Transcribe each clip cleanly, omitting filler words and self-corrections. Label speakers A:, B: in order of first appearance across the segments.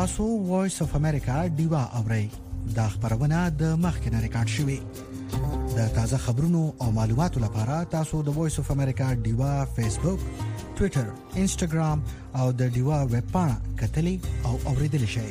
A: تاسو وایس اف امریکا ډیوا اورئ. دا خبرونه د مخکنه ریکارډ شوې. د تازه خبرونو او معلوماتو لپاره تاسو د وایس اف امریکا ډیوا فیسبوک، ټوئیټر، انسټاګرام او د ډیوا ویب پاڼه کتلې او اوریدلې شئ.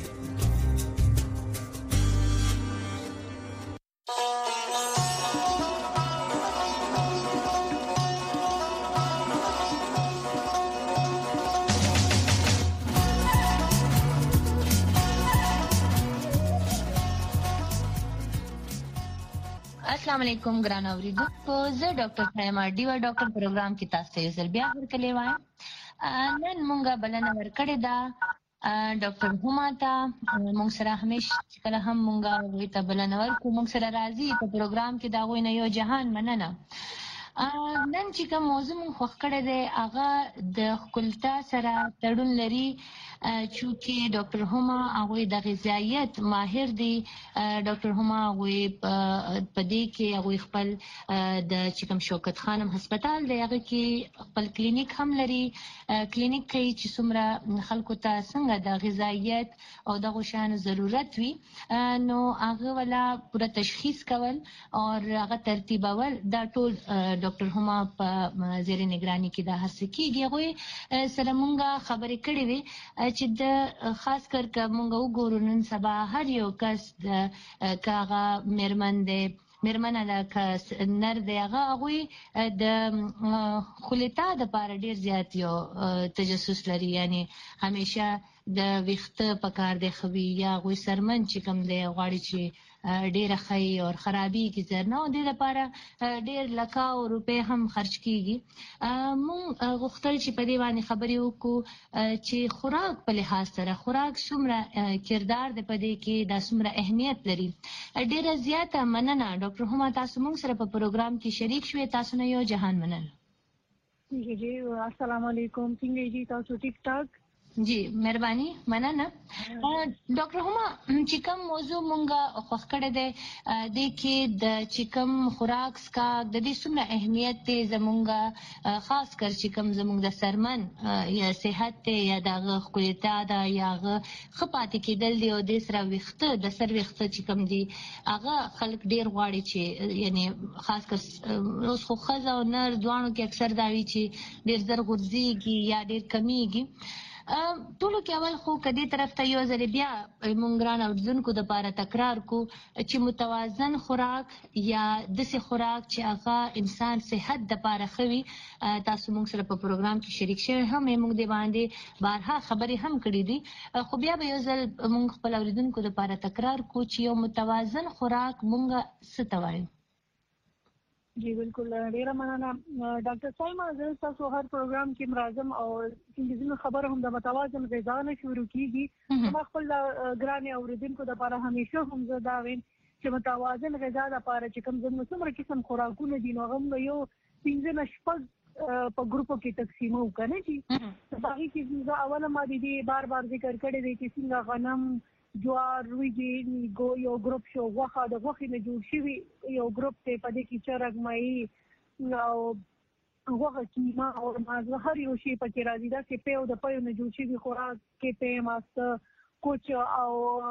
B: السلام علیکم ګران اوریدونکو، زه ډاکټر خیمه ډیوا ډاکټر پروګرام کې تاسو ته یو ځل بیا ورکړی وایم. نن مونږه بلنه ورکړې ده ډاکټر هما ته. مونږ سره همیشه کله هم مونږه وی ته بلنه ورکو، مونږ سره راځي په پروګرام کې دا غوښنه یو جهان مننه. نن چې کوم موضوع مونږ خوښ کړی دی هغه د خپلتا سره تړون لري، چونکې ډاکټر هما هغه د غذایت ماهر دی. ډاکټر هما هغه په دې کې هغه خپل د چکم شوکت خانم هسپتال دی، هغه کې خپل کلینیک هم لري. کلینیک کې چې څومره خلکو ته څنګه د غذایت او د غوښانو ضرورت وي نو هغه ولا پوره تشخیص کول او هغه ترتیبول دا ټول ډاکټر هما په زیر نگرانی کې دا هڅه کیږي. هغه سره مونږه خبرې کړې وي چې د خاص کر که مونږ وګورو نن سبا هر یو کس د کاغه میرمنه د نر دی هغه د خلیتا د پاره ډیر زیات یو تجسس لري، یعنی همیشه د ویخته په کار دی خوي یا غوي سرمن چې کوم دی غواړي چې ډیره خی او خرابي کی زرنه او د لپاره ډیر لکاو روپے هم خرج کیږي. مون غوښتل چې په دې باندې خبرې وکړو چې خوراک په لحاظ سره خوراک څومره کردار دی په دې کې، دا څومره اهمیت لري. ډیره زیاته مننه ډاکټر هما، تاسو مونږ سره په پروګرام کې شریک شوي. تاسو نه یو جهان مننه.
C: جی السلام علیکم، څنګه جی تاسو ټیک ټاک؟
B: جی مهرباني مننه. ډاکټر هما چې کوم موضوع مونږه خوښ کړی دی د کې د چې کوم خوراک کا د دې څومره اهمیت دی زمونږه، خاص کر چې کوم زمونږ د سرمن یا صحت یا د خپلتا دا یا خپاتې کېدل دی او د سره وخته د سر وخته چې کوم دی هغه خلک ډیر غواړي چې یعنی خاص کر اوس خو خزه او نر دوانو کې اکثر دا وی چې ډیر زر غورځيږي یا ډیر کمیږي. ټولو کې اول خو کدي طرف ته یو ځل بیا مونږ ګران اوردونکو د لپاره تکرار کو چې متوازن خوراک یا دسي خوراک چې هغه انسان صحت د لپاره خوي. تاسو مونږ سره په پروګرام کې شریک شوي هم مونږ دی باندې بارها خبرې هم کړې دي، خو بیا به یو ځل مونږ خپل اوردونکو د لپاره تکرار کو چې یو متوازن خوراک مونږ څه ته وایي.
C: جی بالکل ډیره مننه ډاکټر صاحب. زه تاسو هر پروګرام کې مرزم او څنګه خبر هم د متوازن غذا نه شروع کیږي. ما خپل ګران اوریدونکو د لپاره همیشه هم زه دا وین چې متوازن غذا د لپاره چې کوم څومره قسم خوراکونه دي نو هغه یو 15 شپږ په ګروپو کې تقسیمو کنه چې باقي کې زه اوله ما دي بار ذکر کړی دی چې څنګه غنم، جوار، روجي، یو ګروپ شو غوښه د غوښې نه جوړ شوی یو ګروپ ته په دې کې چرګ، ماهي او غوښه، کیما او مازه هر یو شی پکې راځي. دا چې په د پيو نه جوړ شوی خوراک کې په ماست کوچ او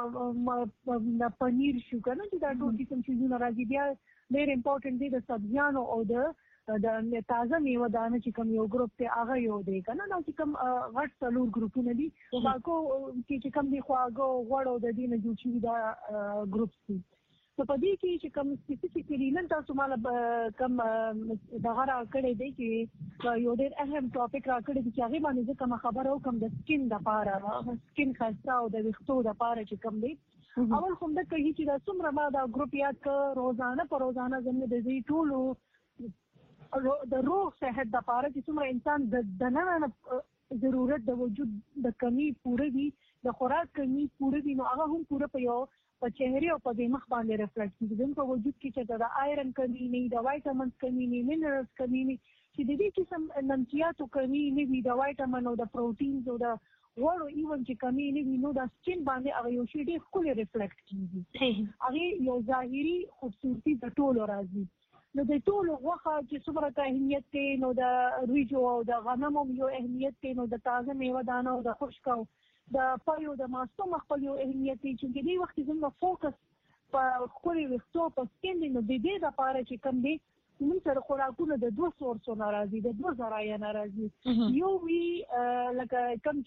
C: پنیر شو کنه چې دا ټول قسم شیونه راځي. بیا ډېر امپورټنت دي د سبزیانو او د تازه میوه دانه چې کوم یو ګروپ ته هغه یو دی کنه. دا چې کوم غټ څلور ګروپونه دي باکو چې کوم دی خواږه غوړ او د دې نه جوړ شوي دا ګروپس دي. نو په دې کې چې کوم سپیسیفیکلی نن تاسو مال کوم دغه راکړی دی چې یو ډېر اهم ټاپک راکړی دی چې هغه باندې کوم خبره او کوم د سکین د لپاره سکین خاصه او د ویښتو د لپاره چې کوم دی اول کوم د کوي چې دا څومره ما دا ګروپ یاد ک روزانه پر روزانه زموږ د دې ټولو د روغ صحت د لپاره چې څومره انسان د نن ضرورت د وجود د کمی پوره وي، د خوراک کمی پوره وي، نو هغه هم پوره په یو په چهره او په دماغ باندې ریفلیکټ کیږي. د وجود کې چې د آیرن کمی نه، د وایټامینز کمی نه، مینرالز کمی نه، چې د دې قسم نمکياتو کمی نه وي، د وایټامین او د پروتینز او د غوړو ایون چې کمی نه وي، نو د سکین باندې هغه یو شی ډېر ښکلی ریفلیکټ کیږي. هغه یو ظاهري خوبصورتي د ټولو راځي. نو د ټولو غوښه چې څومره اهمیت دی، نو د ریجو او د غنمو یو اهمیت دی، نو د تازه میوه دانه او د خشک او د پایو د ماستو مخبل یو اهمیت دی چې دې وخت زموږ فوکس په خوري وختو په سکین نو د دې لپاره چې کوم دی موږ سره خوراکونه د دوه سورسو ناراضي د دوه ذرایع ناراضي یو وی لکه کوم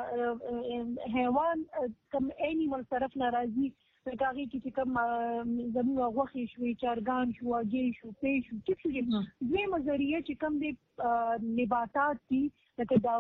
C: چې حیوان کوم انیمل طرف ناراضي لکه هغه چې کوم زموږ غوښې شوې چرګان شو هګۍ شو پې شو چې څه دویمه ذریعه چې کوم دی نباتات دي لکه دا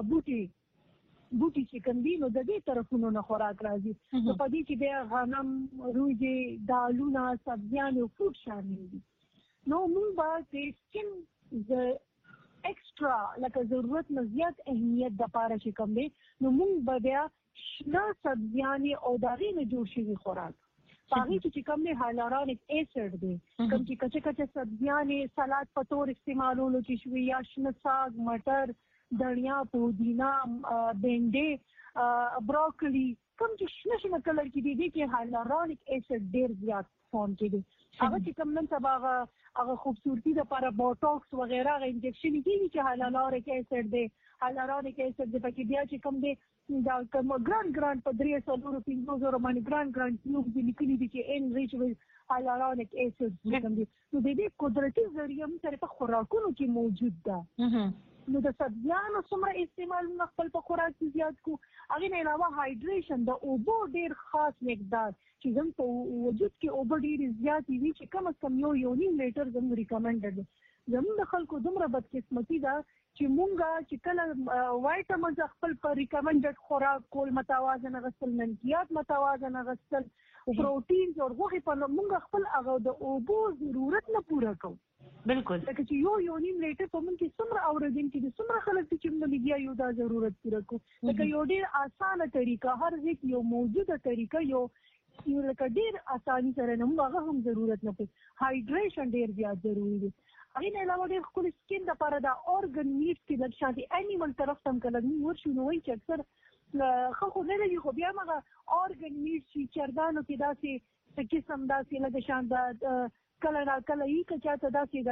C: بوټي چې کوم دي نو د دې طرفونو نه خوراک راځي نو په دې کې د غنم روجې دالونه سبزیان او فروټ شامل دي نو موږ به د سکین د ایکسترا لکه ضرورت نه زیات اهمیت د پاره چې کوم دی نو موږ به بیا شنه سبزیان او داغې نه جوړ شوي خوراک هغه چې کوم دی هایلورونیک ایسډ دی کوم چې کچه سبزیان سلاد په تور استعمالولو چې شوي یا شنه ساگ مټر دنیا پودینا بینډې بروکلی کوم چې شنه کلر کې دي چې هایلورونیک ایسډ ډیر زیات فارم کې دي هغه چې کوم نن سبا هغه خوبصورتي لپاره بوټاکس وغیرہ غو انجکشن کیږي چې هایلورونیک ایسډ دی هایلورونیک ایسډ د پکې بیا چې کوم دی دا کوم ګران په 350 باندې ګران کیوب دي لیکلي دي چې ان ریچ ویز هایلورونیک ایسډ کوم دي نو د دې قدرتي ذریعہ هم سره په خوراکونو کې موجود ده نو د سبزیانو څومره استعمال خپل په خوراک کې زیات کو هغه نه علاوه هایډریشن د اوبو ډیر خاص مقدار چې زموږ په وجود کې اوبو ډیر زیات وي چې کم از کم یو نیم لیټر زموږ ریکمنډډ زموږ د خلکو دومره بدقسمتي ده چې مونږه چې کله وایټامینز خپل په ریکمنډډ خوراک کول متوازن غسل منکیات متوازن غسل پروتینز او غوښه په مونږ خپل هغه د اوبو ضرورت نه پوره کوو
B: بالکل
C: لکه چې یو نیم لیټر په مونږ کې څومره اوریدل کې څومره خلک چې موږ لګیا یو دا ضرورت پوره کوو لکه یو ډیر اسانه طریقه هر هیڅ یو موجوده طریقه یو لکه ډیر اساني سره نه موږ هم ضرورت نه پوي هایډریشن ډیر زیات ضروری دی هغه نه علاوه ډیر خپل سکین لپاره دا اورګن میټ کې د شانتي انیمل طرف تم کله ورشو نو وایي چې اکثر خلکو نه لګي خو بیا مغه اورګن میټ چې چرګانو کې داسې قسم داسې لکه شان دا کله یې کچاته داسې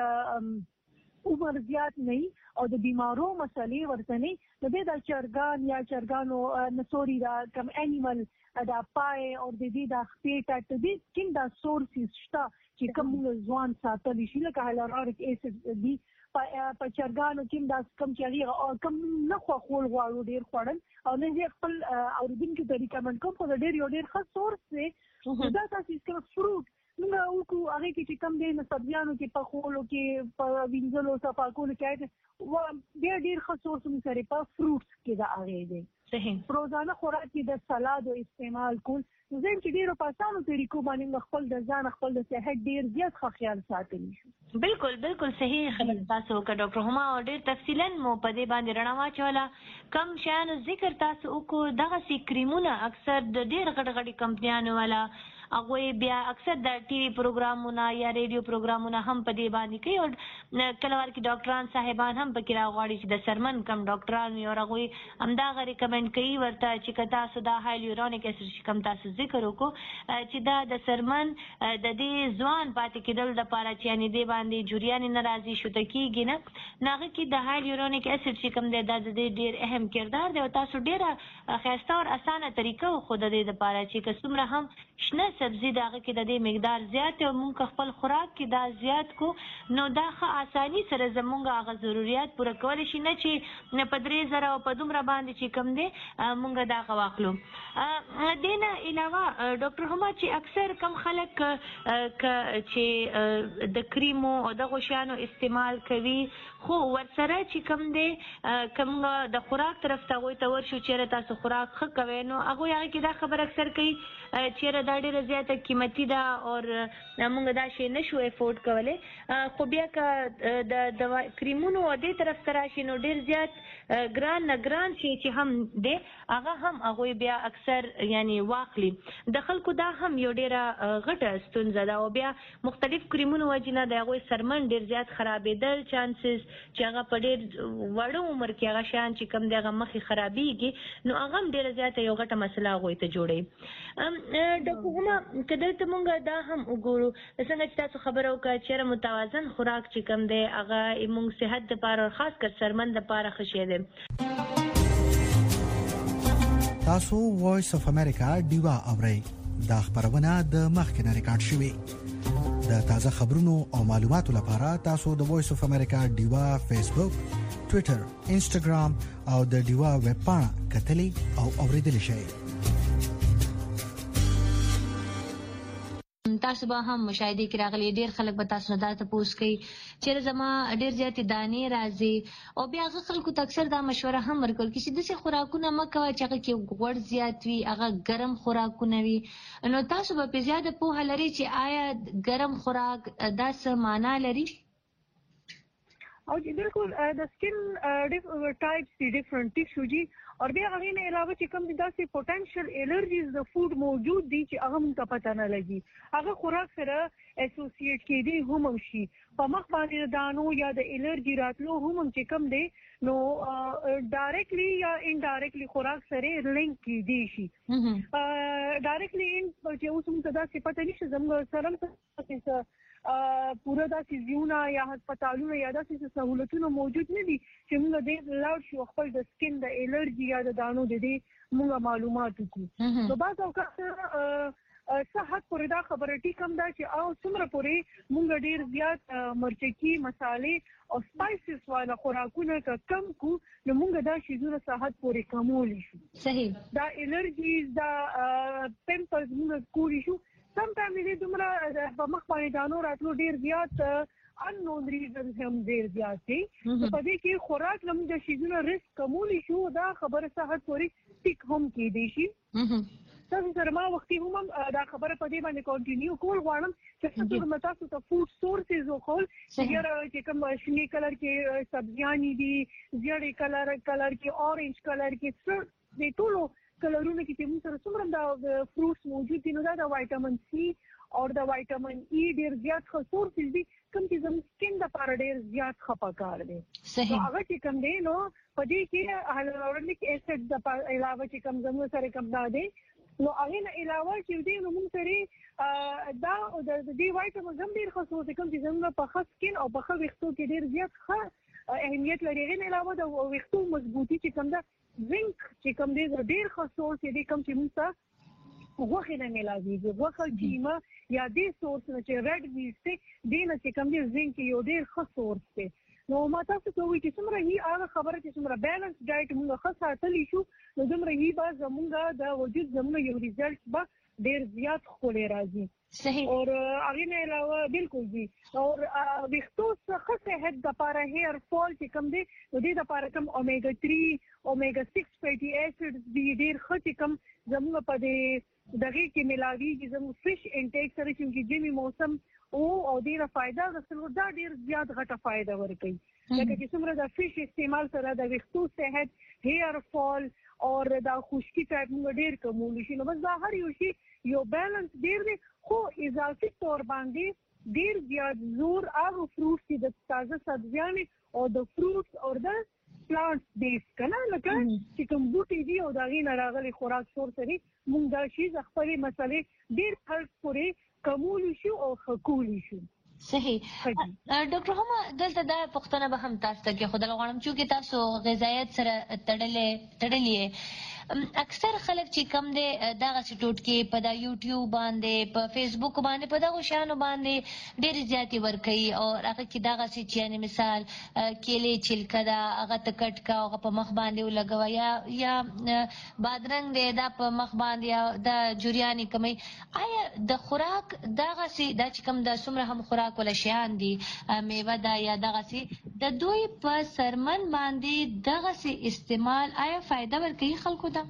C: د عمر زیات نه او د بیمارو مسلې ورته نه د دې د چرګان یا چرګانو نسوري دا کم انیمل دا پای او د دې د خپې ټټ دي سکین دا سورسز شته چې کوم ځوان ساتل شي لکه هایلورونیک ایسډ دي په چرګانو کې دا کم چې کم نه خول غواړو ډیر خوړل او نه یې خپل اوریدونکو ته ریکمند کوم خو ډیر یو ډیر ښه سورس دی دا تاسو چې فروټ موږ وکړو هغه کې چې کم دی نو سبزیانو کې په خولو کې په وینځلو صفاکولو کې بیا ډیر ښه سورس موږ سره په فروټس کې دا هغه دی
B: صحیح
C: روزانه خوراک کې د سلاد او استعمال کول زم چې ډیرو په اسانو طریقو باندې خپل د ځان خپل د صحت ډیر زیات خیال ساتلی شو
B: بالکل صحیح خبر تاسو وکړه ډاکټر هما ډیر تفصیلا مو په دې باندې رڼا واچوله کم شان ذکر تاسو وکړو دغه سي کریمونه اکثر د ډیر غټ کمپنیانو والا هغه بیا اکثر د ټي وي پروګرامونه یا ریډیو پروګرامونه هم په دې باندې کوي او کله ورکه ډاکټران صاحبان هم پکې راغواړي چې د سرمن کم ډاکټران یو هغه همدغه ریکمند کوي ورته چې کتا سودا هایلورونیک ایسډ کم تاسو ذکر وکړو چې دا د سرمن د دې ځوان پاتې کېدل د پاره چې یعنی دې باندې جوړیان ناراضي شو ته کېږي نه ناغه کې د هایلورونیک ایسډ چې کم د دې ډیر اهم کردار دی او تاسو ډیره خاصه او اسانه طریقه خو د دې د پاره چې کومره هم شنه سبزی داغه کې د دې مقدار زیات او مونږ خپل خوراک کې دا زیات کو نو دا ښه اساني سره زمونږ هغه ضرورت پوره کول شي نه چې نه په 3000 او په دومره باندې چې کم دی مونږ دا غواخلو دینه علاوه ډاکټر هما چې اکثر کم خلک چې د کریمو او د غوښانو استعمال کوي خو ورسره چې کم دی کم د خوراک طرف ته وي تور شو چې تاسو خوراک ښه کوي نو هغه یې کې دا خبر اکثر کوي چې دا ډیره زیاته قیمتي ده او موږ دا شی نشو افورد کولای خو بیا که د کریمونو دې طرف سره شي نو ډیر زیات ګران شي چې هم دی هغه هم هغه بیا اکثر یعنی واخلي د خلکو دا هم یو ډیره غټه ستونزه ده او بیا مختلف کریمونو وجنه د هغه سرمن ډیر زیات خرابېدل چانسز چې هغه په ډیر وړو عمر کې هغه شان چې کم دغه مخې خرابېږي نو هغه ډیره زیاته یو غټه مسله غوي ته جوړي ډاکټر هما کله ته مونږ دا هم وګورو څنګه چې تاسو خبرو وکړه چې متوازن خوراک چې کم دی هغه موږ صحت لپاره خاص کر سرمن لپاره ښه شی دی
A: تاسو وایس اف امریکا ډیوا اورئ دا خبرونه د مخکنه ریکارډ شوې د تازه خبرونو او معلوماتو لپاره تاسو د وایس اف امریکا ډیوا فیسبوک ټوئیټر انسټاګرام او د ډیوا ویب پاڼه کتلې او اوریدلې شئ
B: تاسو به هم مشاهده کې راغلي ډیر خلک به تاسو نه دا تاسو کوي چې زما ډیر زیاتې دانې راځي او بیا هغه خلکو ته اکثر دا مشوره هم ورکول چې داسې خوراکونه مه کوه چې هغه کې غوړ زیات وي هغه ګرم خوراکونه وي نو تاسو به په زیاده پوهه لري چې آیا ګرم خوراک دا څه معنا لري
C: او بالکل د سکن ټایپس دي ډیفرنٹ ټیشو دي او بیا هغه نه علاوه چې کوم داسې پوتنشل الرجیز د فود موجود دي چې هغه موږ ته پته نه لګي هغه خوراک سره اسوسییټ کېدی هم شي په مخ باندې دانو یا د الرجی راتلو هم چې کوم دی نو ډایرکټلی یا انډایرکټلی خوراک سره لینک کېدی شي ډایرکټلی چې اوس موږ ته داسې پته نشي زموږ سره پورا داسې زیونه یا هسپتالونه یا داسې سہولتونه موجود نه دي چې موږ د لاړ شو خپل د سکن د الرجی یا د دانو د دې موږ معلومات وکړو نو بعض اوقات صحت پورې دا خبره ټیکم دا چې او څومره پورې موږ ډیر زیات مرچکي مصالې او سپایسز والا خوراکونه کم کو نو موږ دا شیزونه صحت پورې کمول شو
B: صحیح
C: دا الرجیز دا پمپلز موږ کولی شو sometimes دې دومره په مخ باندې دانو راتلو ډیر زیات unknown reasons هم ډیر زیات دي په دې کې خوراک لم د شیزونه ریسک کمول شو دا خبره صحت پورې ټیک هم کېدی شي تاسو سره ما وختي هم دا خبره په دې باندې کنټینیو کول غواړم چې تاسو تاسو ته فود سورسز او کول چې کوم شنی کلر کې سبزیان دي زیړې کلر کې اورنج کلر کې د ټولو کلرونه کې چې موږ سره څومره د فروټس موجود دي نو دا د وایټامین سی او د وایټامین ای ډیر زیات سورسز دي کوم چې زموږ سکن لپاره ډیر زیات خپکار دي
B: صحیح
C: هغه چې کوم دی نو په دې کې هایلورونیک ایسډ د علاوه چې کوم زموږ سره کوم دی نو هغه نه علاوه چې دی نو موږ سره دا د دې وایټامین هم ډیر خاصه کوم چې زموږ په خاص سکن او په خو وختو کې ډیر زیات اهمیت لري غن علاوه د وختو مضبوطی چې کوم دا زنک چې کوم دی ډیر خاصه چې دی کوم چې موږ ته وخت نه ملازمي وخت کیما یا دې سورس نه چې ریډ میټ دی نه چې کوم دی زنک یو ډیر خاص سورس دی نو ما تاسو ته وایي چې څومره هي هغه خبره چې څومره بیلانس ډایټ موږ خاصه تللی شو نو څومره هي با زموږ د وجود زموږ یو ریزلټ به ډیر زیات خولې راځي
B: صحیح
C: اور هغه نه علاوه بالکل دي اور وختو څخه صحت د لپاره هیر فال چې کوم دي نو دې د لپاره کوم اومیګا 3 اومیګا 6 فیټي اسیډز دي ډیر خطي کوم زموږ په دې دغه کې ملاوي چې زموږ فش انټیک سره چې جمی موسم او ډیره فائدہ غسل دا ډیر زیات غټه فائدہ ورکوي لکه چې څومره د فش استعمال سره د وختو صحت هیر فال اور دا خشکی ټایپ موږ ډیر کومول شي نو بس دا هر یو شی یو بیلانس ډیر دی خو اضافي تور باندې ډیر زیات زور هغه فروټس چې د تازه سبزیانې او د فروټس او د پلانټس بیس کنه لکه چې کوم بوټي دي او دا غي نه راغلي خوراک سور سره موږ دا شی خپل مسلې ډیر فرق پورې کومول شو او خکول شو
B: صحیح ډاکټر هم دلته دا پښتنه به هم تاسو ته کې خدای غواړم چې تاسو غذایت سره تړلې اکثر خلک چې کم دي دغه ټوټکي په دا یوټیوب باندې په فیسبوک باندې په دغه شانو باندې ډېر زیاتې ورکوي او هغه کې دغه چې یعنی مثال کېلې چلکه دا هغه تکټ کا هغه په مخ باندې ولګوي یا بادرنګ دی دا په مخ باندې دا جوریانی کمی آیا د خوراک دغه چې دا چې کم د څومره هم خوراک ولا شیان دي میوه دا یا دغه چې د دوی په سرمن باندې دغه چې استعمال آیا فائدہ ورکوي خلکو ته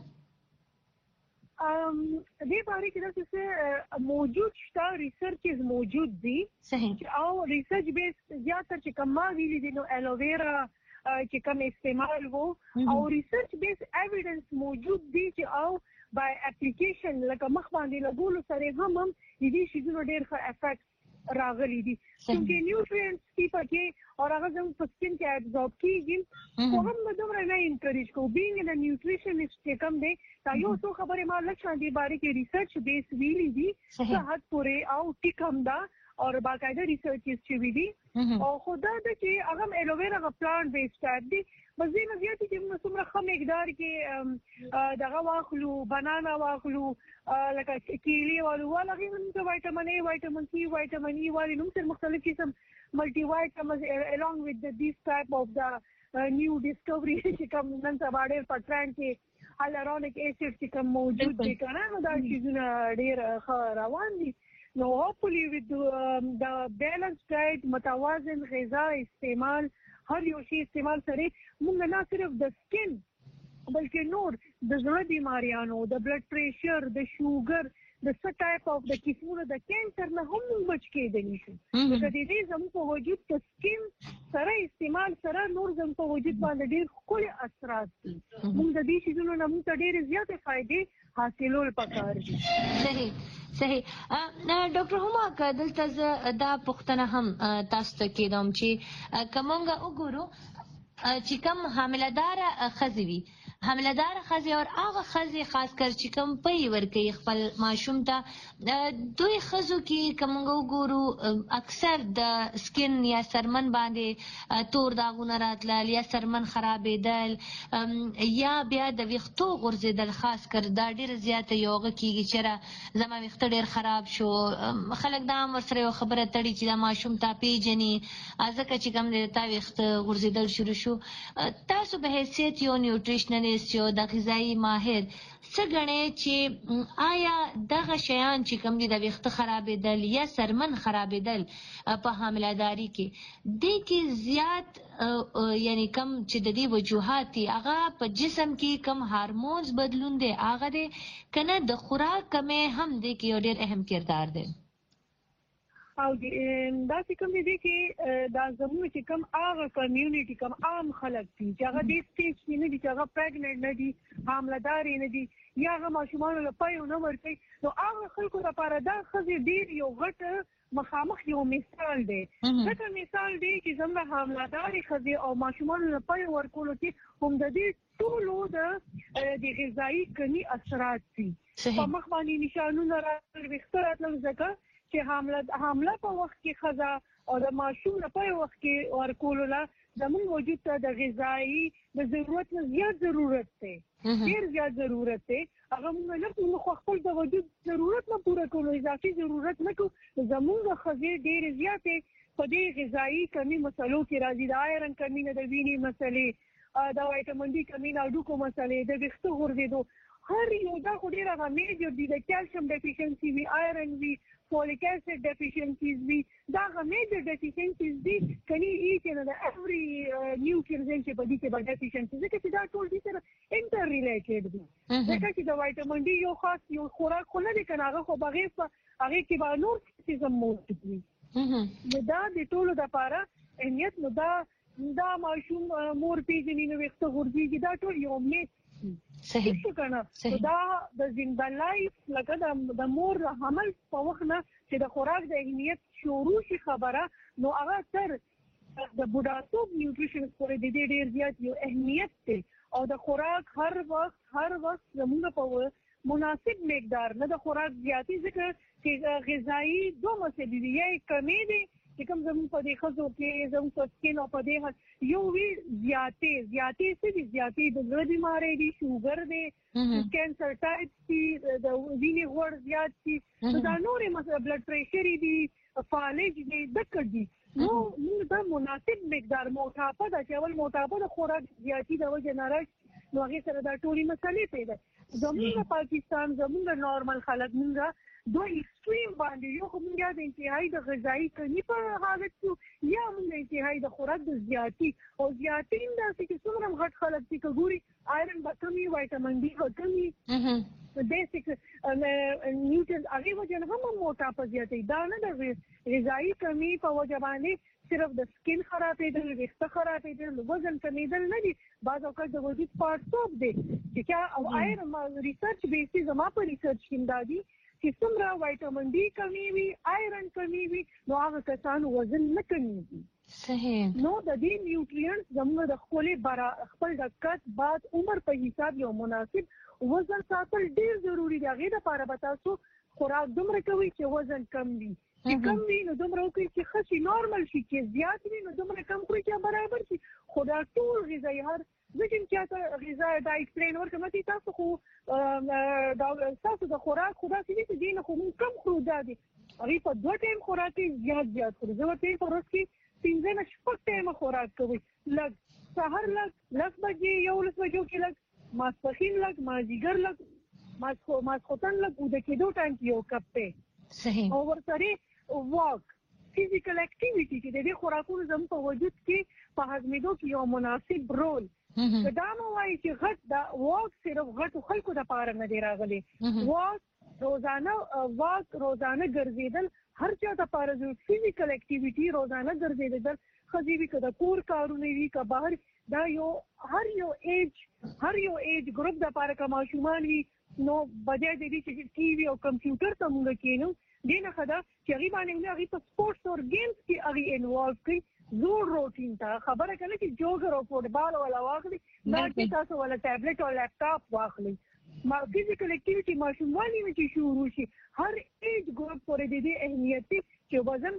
C: دې باره کې دا څه موجود شته ریسرچز موجود دي
B: صحیح
C: او ریسرچ بیس زیاتره چې کوم ویلي دي نو الوویرا چې کوم استعمال وو او ریسرچ بیس ایویډنس موجود دي چې او بای اپلیکیشن لکه مخ باندې لګول سره هم دې شي نو ډېر ښه افیکټ راغلي دي چې نیوټرینټس کی پکې او هغه زموږ په سکن کې ابزورب کیږي خو هم دومره نه انکریج کو بینګ ان نیوټریشنست چې کوم دی دا یو څو خبره ما لکه دې باره کې ریسرچ بیس ویلي دي صحت پورې او ټیکم دا او باقاعده ریسرچ شوي دي او خدا د چې هغه ایلوویرا غ پلانټ بیس ټایپ دي بس دې نه زیات چې موږ څومره کم مقدار کې دغه واخلو بنانا واخلو لکه کیلي والو هغه هم د وایټامین ای وایټامین سی وایټامین ای والو نوم سره مختلف قسم ملټي وایټامینز along with this type of the new discovery چې کوم نن سبا ډېر په ټرند کې هایلورونیک اسید چې کوم موجود دي کنه نو دا چیزونه ډېر روان دي نو hopefully with the balanced diet متوازن غذا استعمال هر یو شی استعمال سره موږ نه صرف د سکن بلکې نور د زړه بیماریانو د بلډ پریشر د شوګر د څه ټایپ اف د کیسونو د کینسر نه هم بچ کېدلی شي د دې زموږ په وجود د سکن سره استعمال سره نور زموږ په وجود باندې ډېر ښکلي اثرات دي موږ د دې شیزونو نه موږ ډېر زیاتې فائدې حاصلول پکار دي
B: صحیح ډاکټر هما دلته دا پوښتنه هم تاسو ته کېدم چې کومه وګورو چې کوم حامله‌دار ښځې وي حامله‌دار ښځې او هغه ښځې خاص کر چې کوم پی ورکوي خپل ماشوم ته دوی ښځو کې کوم وګورو اکثر د سکن یا سرمن باندې تور داغونه راتلل یا سرمن خرابېدل یا بیا د ویښتو غورځېدل خاص کر دا ډېره زیاته یوغه کېږي چې زما ویښته ډېر خراب شو خلک دا هم ورسره یو خبره تړي چې دا ماشوم تا پیژني ځکه چې کوم دی تا ویښته غورځېدل شروع شو تاسو به حیثیت یو نیوټریشنل یو د غذایي ماهر څه ګڼئ چې آیا دغه شیان چې کوم دي د ویښته خرابېدل یا سرمن خرابېدل په حامله‌داري کې دې کې زیات یعنی کم چې د دې وجوهات دي هغه په جسم کې کم هارمونز بدلون دی هغه دی که نه د خوراک کمې هم دې کې یو ډېر اهم کردار دی
C: او دا چې کوم دي چې دا زموږ چې کوم هغه کمیونټي کوم عام خلک دي چې هغه د سټیج کې نه دي چې هغه پریګننټ نه دي حامله‌دار نه دي یا هغه ماشومان له پایو نه ورکوي نو هغه خلکو لپاره دا ښځې ډېر یو غټ مخامخ یو مثال دی ځکه مثال دی چې زموږ حامله‌دارې ښځې او ماشومان له پایو ورکولو کې هم د دې ټولو د غذایي کمي اثرات دي په مخ باندې نشانونه راتلل ویښته راتلل ځکه چې حامله په وخت کې ښځه او د ماشوم په وخت کې ورکولو لا زموږ وجود ته د غذایي د ضرورت نه زیات ضرورت دی ډېر زیات ضرورت دی هغه موږ خپل د وجود ضرورت نه پوره کولو اضافي ضرورت نه کوو زموږ ښځې ډېرې زیاتې په دې غذایي کمي مسلو کې راځي د آیرن کمي نه د وینې مسلې د وایټامین ډي کمي نه هډوکو مسلې د ویښتو غورځېدو هر یو دا خو ډېر هغه میجر دي د کیلشیم ډیفیشنسي وي آیرن وي فولیک اسید ډیفیشنسیز وي دا هغه میجر ډیفیشنسیز دي کني ایچ ان د ایوری نیوټریشن چې په دې کې به ډیفیشنسي ځکه چې دا ټول دي سره انټر ریلیټډ دي ځکه چې د وایټامین ډي یو خاص یو خوراک خو نه دی کنه هغه خو بغیر هغه کې به نور سیستم موجود وي دا د ټولو لپاره اهمیت نو دا ماشوم مور پیژني نو وخت غورځيږي دا ټول یو میث صحیح څنګه دا د زنده لایف لکه د مور حمل په وخت نه چې د خوراک د اهمیت شروع شي خبره نو هغه تر د بوډاتوب نیوټریشن پورې د دې ډېر زیات یو اهمیت دی او د خوراک هر وخت زموږ په مناسب مقدار نه د خوراک زیاتی ځکه چې غذایی دوه مسلې دي یا کمې دي چې کوم زموږ په دې ښځو کې زموږ په سکن او په دې یو وی زیاتې څه دي زیاتې د زړه بیمارۍ دي شوګر دی کینسر ټایپ دي د وینې غوړ زیات دي دا نورې مثلا بلډ پریشر دي فالج دي دکړ دي نو موږ دا مناسب مقدار موټاپه د چول موټاپه د خوراک زیاتی د وجه نه راځي نو هغه سره دا ټولې مسلې پیدا زموږ پاکستان زموږ نورمال خلک موږ دوه ایکستریم باندې یو موږ د انتهایی د غذایی کمی په حالت کې یا موږ انتهایی د خوراک د زیاتی او زیاتی دا چې څومره غټ خلک چې ګوري آیرن به کمی وایټامین ډي به کمی بیسیک نیوټرینز هغه وجه نه هم موټاپه زیاتې دا نه د غذایی کمی په وجه باندې صرف د سکن خرابېدل ویښته خرابېدل وزن کمیدل نه دي بعض اوقات د وجود پارټوب دی چې او آیرن ریسرچ بیسیس زما په ریسرچ کې دا دي چې څومره وایټامین ډي کمی وي آیرن کمی وي نو هغه کسان وزن نه کمیږي صحیح نو د دې نیوټریانټس زموږ د خپل د کټ بعد عمر په حساب یو مناسب وزن ساتل ډیر ضروری دی هغه لپاره به تاسو خوراک دومره کوي چې وزن کم وي چې کم وي نو دومره وکړي چې ښه شي نارمل شي، چې زیات وي نو دومره کم کړي چې برابر شي. خو دا ټول غذایي هر زه چې چاته غذا ډایټ پلان ورکړم چې تاسو خو تاسو د خوراک خو داسې دي چې دین خو موږ کم خورو دا دي هغې په 2 ټایم خوراک کې زیات خورو. زه ورته په ورځ کې 15 نه 6 ټایمه خوراک کوئ، لږ سهار لږ 10 بجې 11 بجو کې لږ، ماسپښین لږ، مازدیګر لږ، ماسخوتن لږ، د کېدو ټایم کې 1 کپ ته
B: صحیح.
C: او ورسره واک فزیکل اکټیویټي چې د دې خوراکونو زموږ په وجود کې په هضمېدو کې یو مناسب رول. دا مو وایي چې غټ دا واک صرف غټو خلکو دپاره نه دی راغلی. واک روزانه ګرځېدل هر چا دپاره ضروري. فزیکل اکټیویټي روزانه ګرځېدل ښځې وي که د کور کارونه وي که بهر، دا هر یو ایج ګروپ دپاره که ماشومان وي نو بجای د دې چې ټي وي او کمپیوټر ته موږ کښېنو دې نه ښه ده چې هغې باندې موږ هغې په سپورټس او ګیمز کې هغې انوالو کړي. زوړ روټین ته خبره کوي چې جوګر او فوټبال ولا واخلي، دا چې تاسو ولا ټابلیټ او لپټاپ واخلي. فزیکل اکټیویټي ماشوموالي نه چې شروع شي هر ایج ګروپ پورې د دې اهمیت دی چې وزن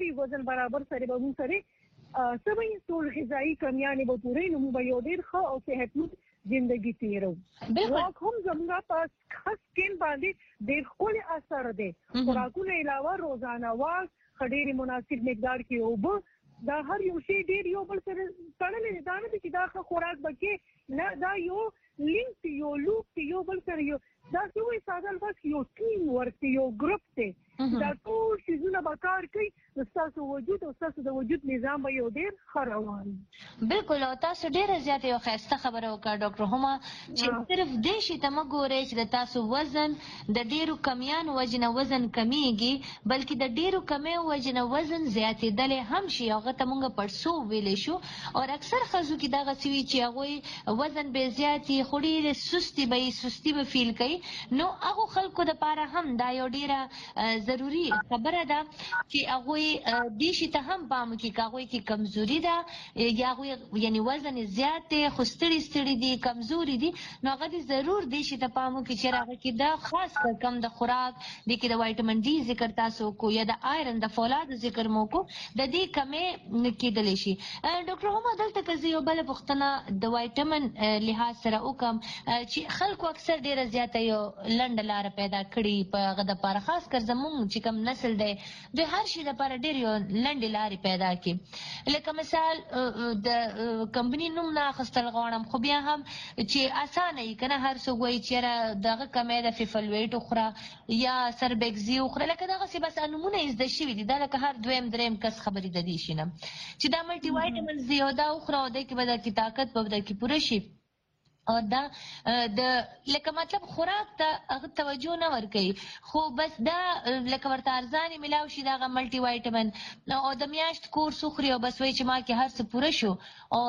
C: برابر سره به موږ سره سبا ټول غذایي کمیانې به پوره نو موږ به یو ډېر ښه او صحتمند زندگی تیرو. واک هم زموږ په خاص سکین باندې ډېر ښکلی اثر دی. خوراکونه علاوه روزانه واک ډېرې مناسب مقدار کې اوبه، دا هر یو شی ډېر یو بل سره تړلی دی. دا نه دی چې دا ښه خوراک به کې نه، دا یو لینک دی، یو لوپ دی، یو بل سره یو داسې وایي ساده الفاظ یو ټیم ورک دی، یو ګروپ دی. دا ټول څیزونه به کار کوي نو ستاسو وجود او ستاسو د وجود نظام به یو ډېر ښه روان وي.
B: بالکل. او تاسو ډیره زیاته یو ښایسته خبره وکړه ډاکټر هما چې صرف دې شي ته مه ګورئ چې د تاسو وزن د ډیرو کمیانو وجې نه وزن کمیږي، بلکې د ډیرو کمیو وجې نه وزن زیاتېدلی هم شي. هغه ته موږ پړسوب ویلی شو. او اکثر ښځو کې دغسې وي چې هغوی وزن به زیات وي خو ډېرې سستي به فیل کوي. نو هغو خلکو دپاره هم دا یو ډیره ضروري خبره ده چې هغوی دې شي ته هم پام وکړي که هغوی کې کمزوري ده یا هغوی یعنې وزن یې زیات دی خو ستړي دي کمزوري دي نو هغه دې ضرور دې شي ته پام وکړي چې هغه کې دا خاص کم د خوراک دې کې د وایټامین ډي ذکر تاسو وکړو یا د آیرن د فولادو ذکر مو وکړو د دې کمې کېدلی شي. ډاکټر هما دلته که زه یو بله پوښتنه د وایټامین لحاظ سره وکړم چې خلکو اکثر ډېره زیاته یو لنډه لاره پیدا کړي په هغه دپاره، خاص کر زمونږ چې کوم نسل دی دوی هر شي دپاره ډېر یو لنډې لارې پیدا کړي. لکه مثال د کمپني نوم نه اخیستل غواړم خو بیا هم چې اسانه وي که نه، هر څوک وایي چې یاره دغه کمی ده فیفلویټ وخوره یا سربیکزي وخوره، لکه دغسې بس نومونه یې زده شوي دي. دا لکه هر دویم دریم کس خبرې د دې شي نه چې دا ملټي وایټامنز دي او دا وخوره او دی کې به درکې طاقت به درکې پوره شي. او دا د لکه مطلب خوراک ته هغه توجه نه ورکوي خو بس دا لکه ورته ارزانې میلاو شي دغه ملټي وایټامن او د میاشت کورس وخوري او بس وایي چې ما کې هر څه پوره شو او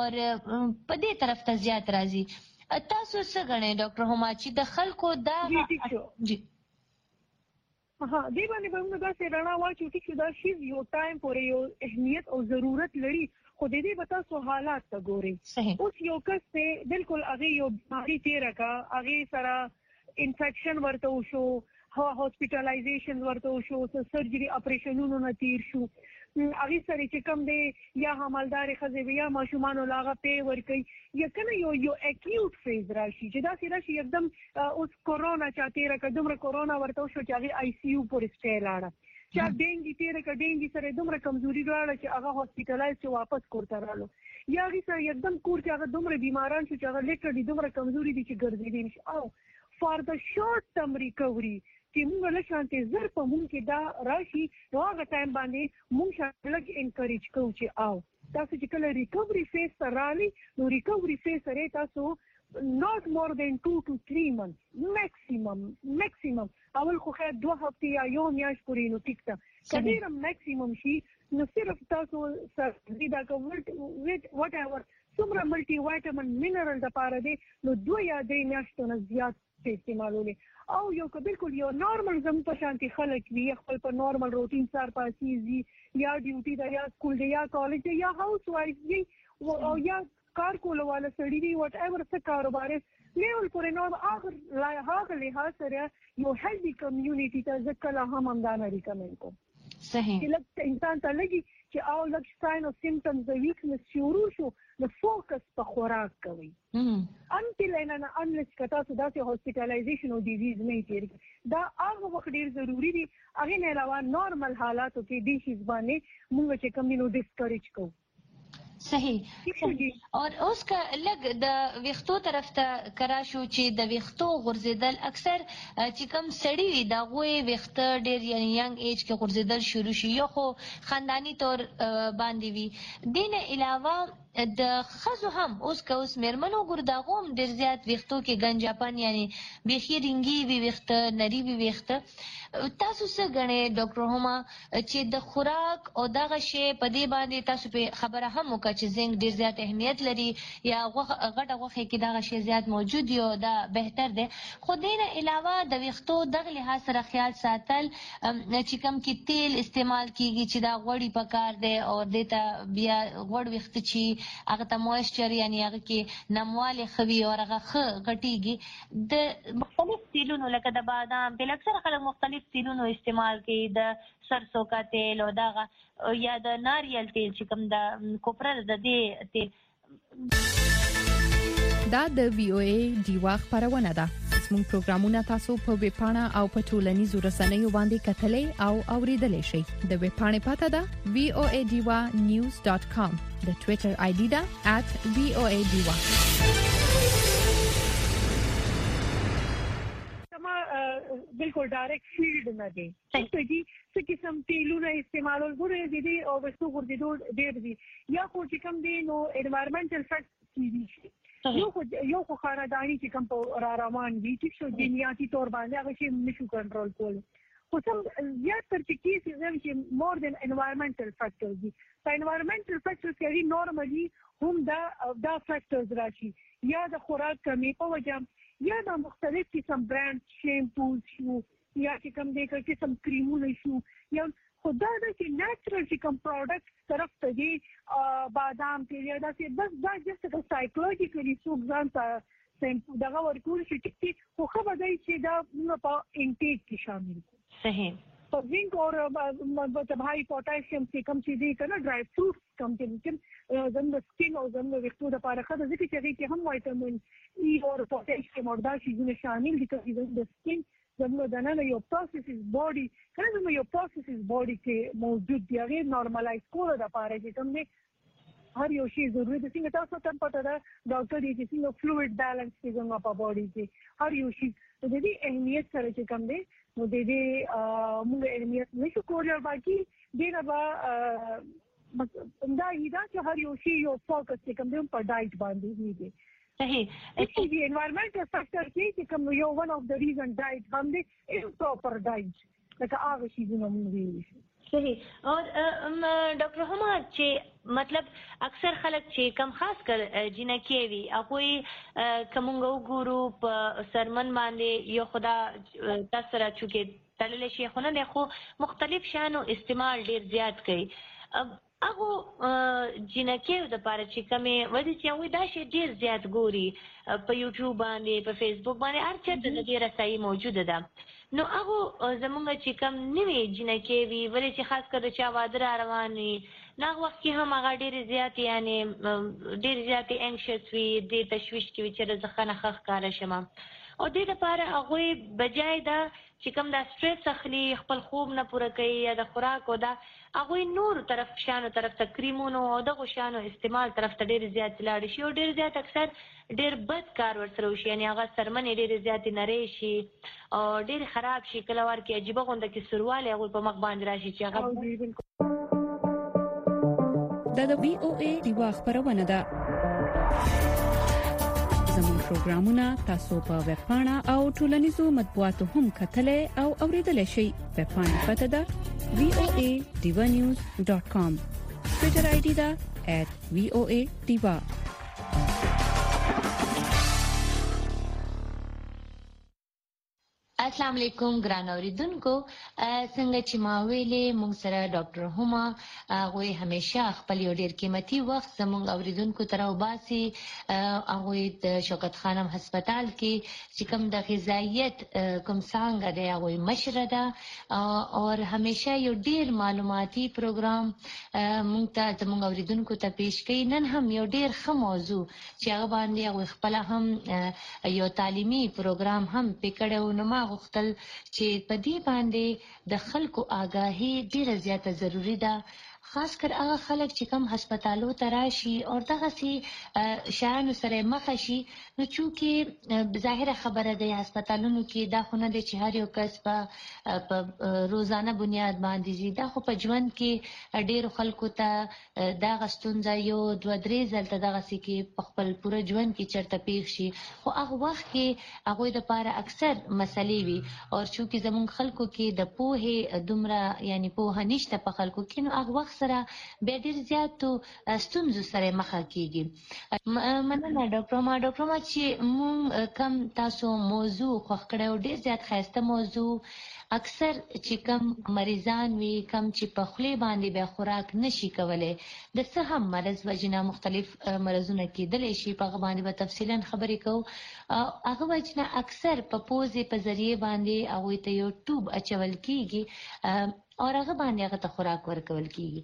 B: په دې طرف ته زیات راځي. تاسو څه ګڼئ ډاکټر هما چې د خلکو دا
C: دې باندې به موږ داسې رڼا واچو ټیک شو دا شی یو ټایم پورې یو اهمیت او ضرورت لري خو د دې به تاسو حالات ته ګورئ. اوس یو کس دی بالکل هغې یو بیماري تېره کړه، هغې سره انفیکشن ورته وشو، هاسپیټلایزیشن ورته وشو، سرجري اپریشنونو نه تېر شو، هغې سره چې کوم دی یا حملدارې ښځې وي یا ماشومانو له هغه پی ورکوي یا که نه یو اکیوټ فیز راشي چې داسې راشي یکدم اوس کورونا چا تېره کړه، دومره کورونا ورته وشو چې هغې آی سی یو پورې سټی لاړه، چا ډینګي تېره کړه، ډینګي سره دومره کمزوري راړه چې هغه هاسپیټلایز چې واپس کور ته رالو، یا هغې سره یکدم کور کې هغه دومره بیماران شو چې هغه لیټرلی دومره کمزوري دي چې ګرځېدی نه شي. او فار د شارټ ټرم ریکوري چې موږ له شانتې زر په موږ کې دا راشي نو هغه ټایم باندې موږ لږ انکریج کوو چې او تاسو چې کله ریکوري فیز ته رالي نو ریکوري فیز سره تاسو not more than 2 to 3 months maximum اول خو خیر 2 هفتې یا یو میاشت پورې نو ټیک ده که ډېره میکسیمم شي نو صرف تاسو سرزي دا که وټ ایور څومره ملټي وایټامن منرل دپاره دی نو 2 یا 3 میاشتو نه زیات استعمالولی. او یو که بالکل یو نارمل زموږ په شانتې خلک وي خپل په نارمل روټین سار پاسېږي یا ډیوټي ده یا سکول دی یا کالج دی یا هاوس وایف وي او یا کار کولو والا سړي وي وټ ایور څه کاروبار لیول پورې نو هغه لحاظ سره یو هیلدي کمیونټي ته زه کله هم همدا نه ریکمنډ کوم.
B: صحیح
C: چې انسان ته لګي چې او لږ ساين او سیمټمز د ویکنس شروع شو نو فوکس په خوراک کوي انټل ان انلس کتا څه داسې هاسپټلایزیشن او ډیزیز نه کیږي دا هغه وخت ډیر ضروری دي هغه نه علاوه نورمال حالاتو کې د شي باندې موږ چې کوم نو ډیسکریج کوو
B: صحیح اور اوس کا لګ د ویختو طرف ته کرا شو چې د ویختو غرزیدل اکثر چې کم سړی وي دا غوي ویخت ډیر یعنی ینګ ایج کې غرزیدل شروع شي یو خو خاندانی طور باندې وي دینه علاوه د خزو هم اوس مرمنو ګرداغوم ډیر زیات ویختو کې گنجاپن یعنی بخیر انګي وی ویخت نری وی ویخت تاسو څه غنې ډاکټر هما چې د خوراک او دغه شی په دې باندې تاسو په خبره هم وکړه چې زنګ ډیر زیات اهمیت لري یا غټه غوخه کې دغه شی زیات موجود یو دا بهتر دی خو دینه علاوه د ویختو دغه لحاظ سره خیال ساتل چې کم کې تیل استعمال کیږي چې دا غوړی پکار دی او دته بیا غوړ ویخت چې هغه ته موئسچر یعنی هغه کې نمواله خوي او هغه غټیږي د مختلف تیلونو لکه د بادام تیل اکثر خلک مختلف تیلونو استعمال کوي د سرسو کا تیل او دغه یا د ناریل تیل چې کوم د کوپر د دې تیل
D: دا د وی او ای ډیوا خبرونه ده زموږ پروګرامونه تاسو په ویب پاڼه او په ټولنیزو رسنیو باندې کتلې او اوریدلې شئ د ویب پاڼې پته ده voadewa.news.com د ټوئیټر آی ډی ده @voadewa
C: بالکل ډایرکټ فیلډ نه دی څه دي څه قسم تیلونه استعمالول غوړي دي او وسو ورته ډېر دي یا خو چې کوم دي نو انوایرنمنټل فیکټ یو خو خاردانی چې کوم را روان دي چې جنیاتي تور باندې هغه شی نشو کنټرول کول خو سم زیات تر کې چې مور دین انوایرنمنټل فیکټرز دي په انوایرنمنټل فیکټرز کې نورمالي هم دا فیکټرز راشي یا د خوراک کمی په وجه یا د مختلف قسم برانډ شیمپوز شو یا چې کوم دې قسم کریمونه شو یا خدای دې چې نېچرل چې کوم پروډکټ طرف ته دي بادام تیل یا دا چې بس دا جست د سایکولوژیکلی څوک ځان ته دغه ورکول شي چې خو خبر دی چې دا په انټیک کې شامل دي
B: صحیح
C: په زینک او مطلب هاي پوتاشیم چې کوم چې دي کنه ډرای فروټس کوم چې زموږ سکین او زموږ ویښتو لپاره ښه دي چې هم وایټامین ای او پوتاشیم او دا شیونه شامل دي چې د سکین زموږ د نن یو پروسیس باډي کنه زموږ یو پروسیس باډي کې موجود دی هغه نورمالایز کول لپاره چې کوم نه هر یو شی ضروري دي څنګه تاسو ته پته ده ډاکټر دې چې څنګه فلوئډ بیلانس کې زموږ په باډي کې هر یو شی د دې اهمیت سره چې کوم دی نو د دې موږ اهمیت نشو کولای باقي دغه با دا ایدا چې هر یو شی یو فوکس کې کوم دی په ډایټ باندې دی
B: صحیح
C: د انوایرنمنټل فیکټر کې کوم یو ون اف د ریزن ډایټ باندې امپروپر ډایټ لکه هغه شی زموږ موږ
B: صحیح اور ډاکټر هما چې مطلب اکثر خلک چې کم خاص کر جنکی وي هغه کومګو ګورو په سرمن باندې یو خدا تاسو را چوکي تلل شي خو نه خو مختلف شانو استعمال ډیر زیات کوي هغه جنکی د پاره چې کمه ودی چې وای دا شی ډیر زیات ګوري په یوټیوب باندې په فیسبوک باندې هر چاته د ډیر رسایي موجوده ده نو هغه زمونږ چې کم نیوي جنکی وی ولې چې خاص کر چې واده رواني نو وخت کې هم هغه ډیر زیات یعنی ډیر زیات انکشس وی د تشویش کې چې ځخنه خخ کار شمه او د دې لپاره هغه بجای دا چې کوم دا سټریس اخلي خپل خوب نه پوره کوي یا د خوراک او دا هغه نور طرف شانو طرف ته کریمونو او د غشانو استعمال طرف ته ډیر زیات لاړ شي او ډیر زیات اکثر ډیر بد کار ورسره وشي یعنی هغه سرمنې ډیر زیات نری شي او ډیر خراب شي کله ورکه عجیب غونډه کې سرواله هغه په مخ باندې راشي چې هغه
D: د وی او ای ډیوا خبرونه ده زموږ پروګرامونه تاسو په ویب پاڼه او ټولنیزو مطبوعاتو هم کتلې او اوریدلې شئ په پاڼه پته ده voadewa.news.com ټوئیټر آی ډی ده @voadewa
B: السلام علیکم ګران اوریدونکو څنګه چې ما ویلې موږ سره ډاکټر هما هغه همیشه خپل یو ډیر قیمتي وخت زموږ اوریدونکو ته راوباسي هغه د شوکت خانم هسپتال کې چې کوم د غذایت کوم څنګه دی هغه مشره ده او همیشه یو ډیر معلوماتي پروګرام موږ ته زموږ اوریدونکو ته پیش کوي نن هم یو ډیر ښه موضوع چې هغه باندې هغه خپل هم یو تعلیمي پروګرام هم پکړو نو ما غوښتل چې په دې باندې د خلکو آگاهي ډیره زیاته ضروری ده خاص کر هغه خلک چې کوم هسپتالو ته راشي او دغه سي شایانو سره مخ شي نو چونکی ظاهره خبره ده هسپتالونو کې دا خو نه د چې هر یو کس په روزانه بنیاد باندې زی دا خو په ژوند کې ډیرو خلکو ته دا غستونځه یو 2-3 ځله دغه سي کې په خپل پوره ژوند کې چرته پیښ شي خو هغه وخت کې هغه د لپاره اکثر مسلې وي او چونکی زموږ خلکو کې د پوهه دومره یعنی پوهه نشته په خلکو کې نو هغه وخت سره به ډیر زیاتو ستونزو سره مخ کیږي مننه ډاکټر ما چې مون کم تاسو موضوع خو کړو ډیر زیات خسته موضوع اکثر چې کم مریضان وي کم چې په خلی باندې به خوراک نشي کولای د څه هم مرز وجنه مختلف مرزونه کېدلی شي په باندې به تفصیلا خبرې کوو هغه وجنه اکثر په پوزې په ذریعہ باندې هغه ته یو ټوب اچول کیږي اور هغه باندې هغه ته خوراک ورکول کیږي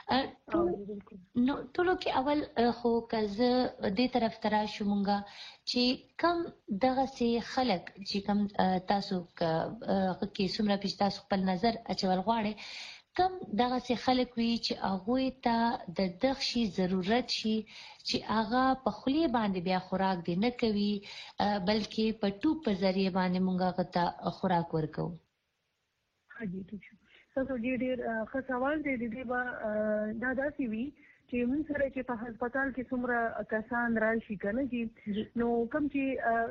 B: نو ټولو کې اول خو کزه دې طرف ترا شومږه چې کم دغه سي خلک چې کم تاسو کې څومره پېښ تاسو خپل نظر اچول غواړي کم دغه سي خلک وی چې هغه ته د دغشي ضرورت شي چې هغه په خلی باندې بیا خوراک دی نه کوي بلکې په ټوب په ذریعہ باندې مونږه ته خوراک ورکو
C: حاجی تاسو ډیر ښه سوال دی با دا داسې وی چې موږ سره چې په هسپتال کې څومره کسان راشي کنه چې نو کوم چې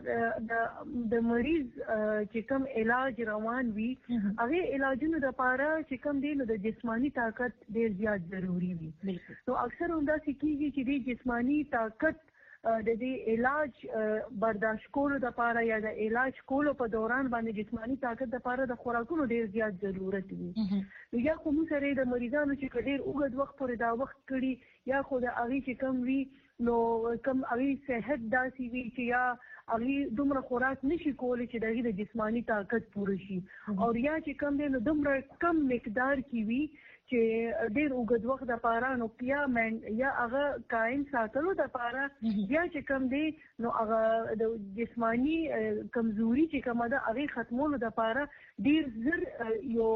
C: د مریض چې کوم علاج روان وي هغه علاجونو لپاره چې کوم دی نو د جسمانی طاقت ډیر زیات ضروری وي نو اکثر همدا کیږي چې د جسمانی طاقت د دې علاج برداشت کولو لپاره یا د علاج کولو په دوران باندې جسمانی طاقت لپاره د خوراکونو ډیر زیات ضرورت وي نو یا کوم سره د مریضانو چې ډیر اوږد وخت پورې دا وخت کړي یا خو د هغه چې کم وي نو کم هغه صحت داسي وي چې یا هغه دومره خوراک نشي کولی چې دغه د جسمانی طاقت پوره شي او یا چې کم دی نو دومره کم مقدار کې وي چې ډیر اوږد وخت د پاره نو یا هغه قائم ساتلو د پاره یا چې کم دی نو هغه د جسمانی کمزوري چې کومه ده هغه ختمولو د پاره ډیر زر یو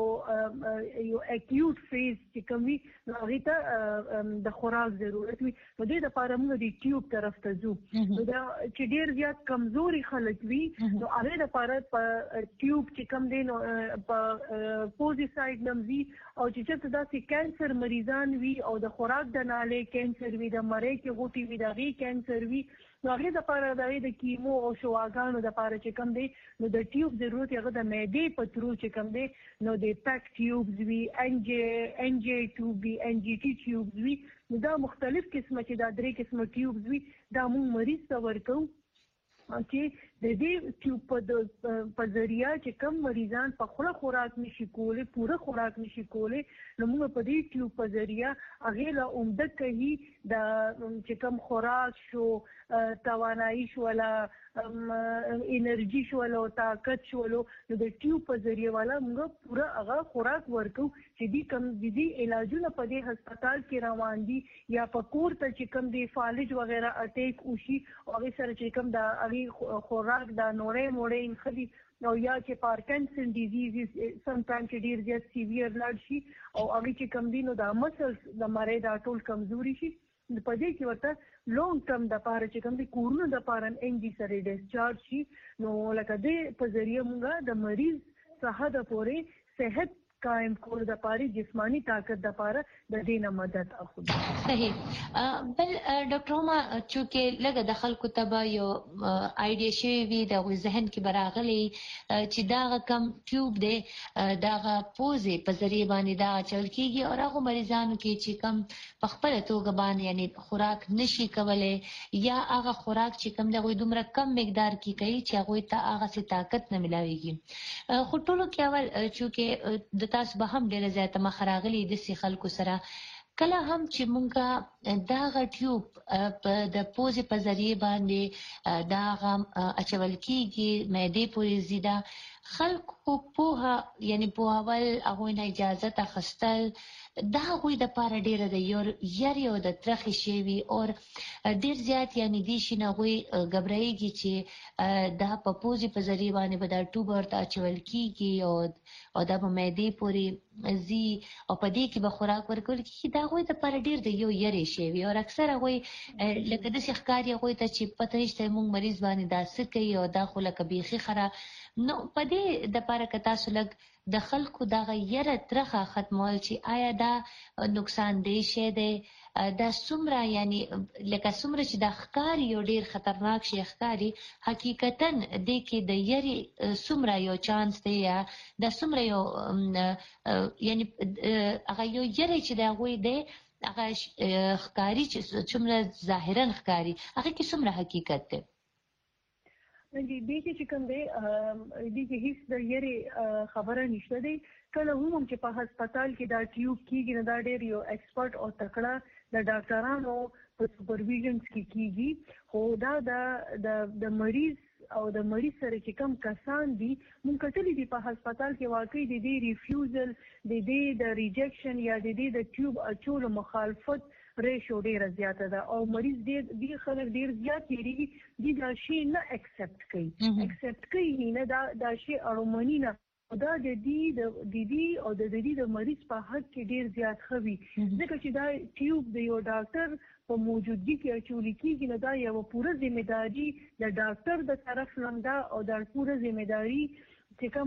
C: اکیوټ فیز چې کومي نو هغه ته د خوراک ضرورت وي نو د لپاره موږ د ټیوب طرف ته ځو نو دا چې ډیر زیات کمزوري خلک وي نو هغه لپاره په ټیوب چې کوم دی نو په پوزي سایډ نمزي او چې څه داسې کینسر مریضان وي او د خوراک د نالې کینسر وي د مړۍ کې غوټي وي د غي کینسر وي نو هغه د لپاره د کیمو او شواګانو د لپاره چې کوم دی نو د ټیوب ضرورت هغه د معدې په ترو چې کوم دی نو د پیک ټیوبز وي ان جی ټیوب وي ان جی ټي ټیوبز وي نو دا مختلف قسمه چې دا درې قسمه ټیوبز وي دا موږ مریض ته ورکو چې د دې ټیوب په ذریعہ چې کم مریضان په خوله خوراک نشي کولای پوره خوراک نشي کولای نو موږ په دې ټیوب په ذریعہ هغه له عمده کوي د چې کم خوراک شو توانایي شو ولا انرژي شو ولا طاقت شو نو د ټیوب په ذریعہ والا موږ پوره هغه خوراک ورکو چې دې کم دي علاجونه په دې هسپتال کې روان دي یا په کور ته چې کم دي فالج وغیرہ اٹیک وشي او هغه سره چې کم د خوراک دا نورې موړې خدي او یا چې پارکنسن ډیزیز سم ټایم چې ډیر زیات سیویر لاړ شي او هغه چې کم دي نو د مسلز د مړې دا ټول کمزوري شي په دې کې ورته لونګ ټرم د پاره چې کوم دي کورونو د پاره ان جی سره ډیسچارج شي نو لکه دې په ذریعہ موږ د مریض صحت پورې صحت قائم کول د پاره جسمانی طاقت د پاره د دینه مدد اخلي.
B: صحیح. بل ډاکټر ما چې لګه د خلکو تبا یو آیډیا شوی وي د ذهن کې براغلي چې دا کم ټیوب دی دا پوزې په ذریعہ باندې دا چل کیږي او هغه مریضانو کې چې کم په خپل توګه باندې یعنی خوراک نشي کولای یا هغه خوراک چې کم د غوي دومره کم مقدار کې کوي چې هغه ته هغه سي طاقت نه ملاويږي. خو ټولو کې اول چې د تاسو به هم ډېر زیاته مخراغلي د سي خلکو سره کله هم چې مونږه دا غټیوب د پوزې په ذریعہ باندې دا اچول کیږي معدې پورې زیاده خلکو په یعنی په اول هغه نه اجازه اخیستل دا غوي د پاره ډیره د یاري او د ترخی شی او ډیر زیات یعنی دي شنه غوي غبرایږي چې دا په پوزي په ذریعہ باندې به دا ټوب ورته اچول کیږي او دا په معدې پورې زی او په دې کې به خوراک ورکول کیږي دا غوي د پاره ډیر د یاري شی او اکثر غوي لکه د ښکاری غوي ته چې پته نشته مونږ مریض باندې داسې کوي او دا خو لکه بیخي خره نو په دې د پاره کتا سلګ د خلکو دا غیره ترخه ختمول چې آیا دا نقصان دی شه دی دا سمره یعنی لکه سمره چې د ښکاری یو ډیر خطرناک شي ښکاری حقیقتا د کې د یری سمره یو چانس دی یا د سمره یو یعنی هغه یو یری چې دا غوي دی هغه ښکاری چې څومره ظاهرا ښکاری هغه کې څومره حقیقت دی.
C: دې چې کوم دی دې کې هیڅ د یری خبره نشته دی. کله هم چې په هسپتال کې دا ټیوب کیږي نه دا ډېر یو ایکسپرټ او تکړه د ډاکټرانو په سپرویژن کې کیږي خو دا د مریض او د مریض سره چې کم کسان دي مونږ کتلې دي په هسپتال کې واقعي د دې ریفیوزل د ریجیکشن یا د ټیوب اچولو مخالفت ریشو ډیره زیاته ده او مریض ډیر خلک ډیر زیات یریږي دا شی نه اکسپټ کوي نه دا شی اړومنی نه دا د دې او د مریض په حق کې ډیر زیات خوي ځکه چې دا ټیوب د یو ډاکټر په موجودګي کې اچول کیږي نه دا یو پوره ذمہ داری د ډاکټر د طرف نه او د پوره ذمہ داری چې کوم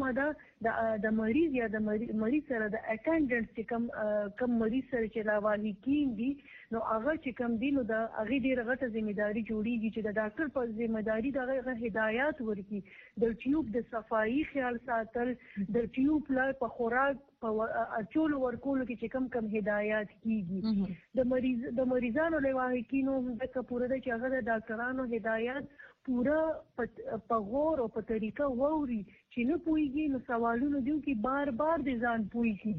C: د مریض یا د مریض سره د اټینډنټ چې کوم مریض سره چې لاوالي کیږي نو هغه چې کوم دی نو د هغه ډیره غټه ذمہ داری جوړیږي چې د ډاکټر په ذمہ داری دغه هدایات ورکړي د ټیوب د صفایي خیال ساتل د ټیوب لا په خوراک په اچول ورکول کې چې کم هدایات کیږي د مریضانو لوي کینو د کپوره د چې هغه د ډاکټرانو هدایات پورا په غور او په طریقه ووري چې نه پويږي نو سوالونه دیو کې بار د ځان پويږي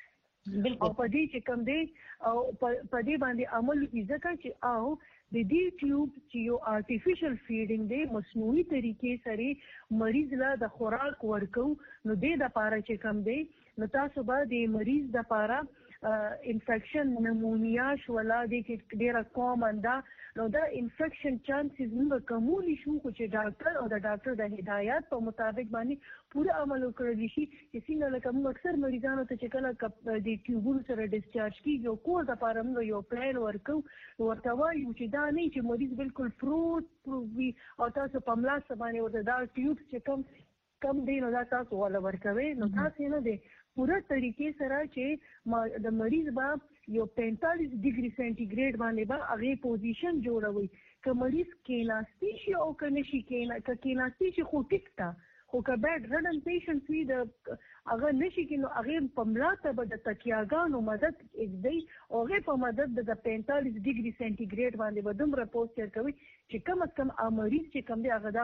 C: او په دې چې کوم دی او په دې باندې عمل کی ځکه چې او د دې ټیوب چې یو آرټیفیشل فیډینګ دی مصنوعي طریقې سره مریض لا د خوراک ورکو نو د لپاره چې کوم دی نو تاسو به د مریض د لپاره انفیکشن نمونیا شولا د ډیره کومن ده نو دا انفیکشن چانسز موږ کومولی شو خو چې ډاکټر او د ډاکټر د هدایت په مطابق باندې پوره عمل وکړل شي چې څنګه لکه موږ اکثر مریضانو ته چې کله د ټیوبونو سره ډیسچارج کیږي او کور د لپاره موږ یو پلان ورکو ورته وایو چې دا نه چې مریض بالکل فروټ وي او تاسو په ملاس باندې ورته دا ټیوب چې کم دی نو دا تاسو ولا ورکوي نو تاسو نه دی پوره طریقې سره چې د مریض با یو 45 ډیګري سنټیګریډ باندې با هغه پوزیشن جوړوي که مریض کېناستي شي او که نشي کېناستي شي خو ټیک تا خو که بیډ رډن پیشنټ وي د هغه نشي کې نو هغه په ملاته به د تکیاګانو مدد دی او هغه په مدد د 45 ډیګري سنټیګریډ باندې به دومره پوسټر کوي چې کم از کم مریض چې کم دی هغه دا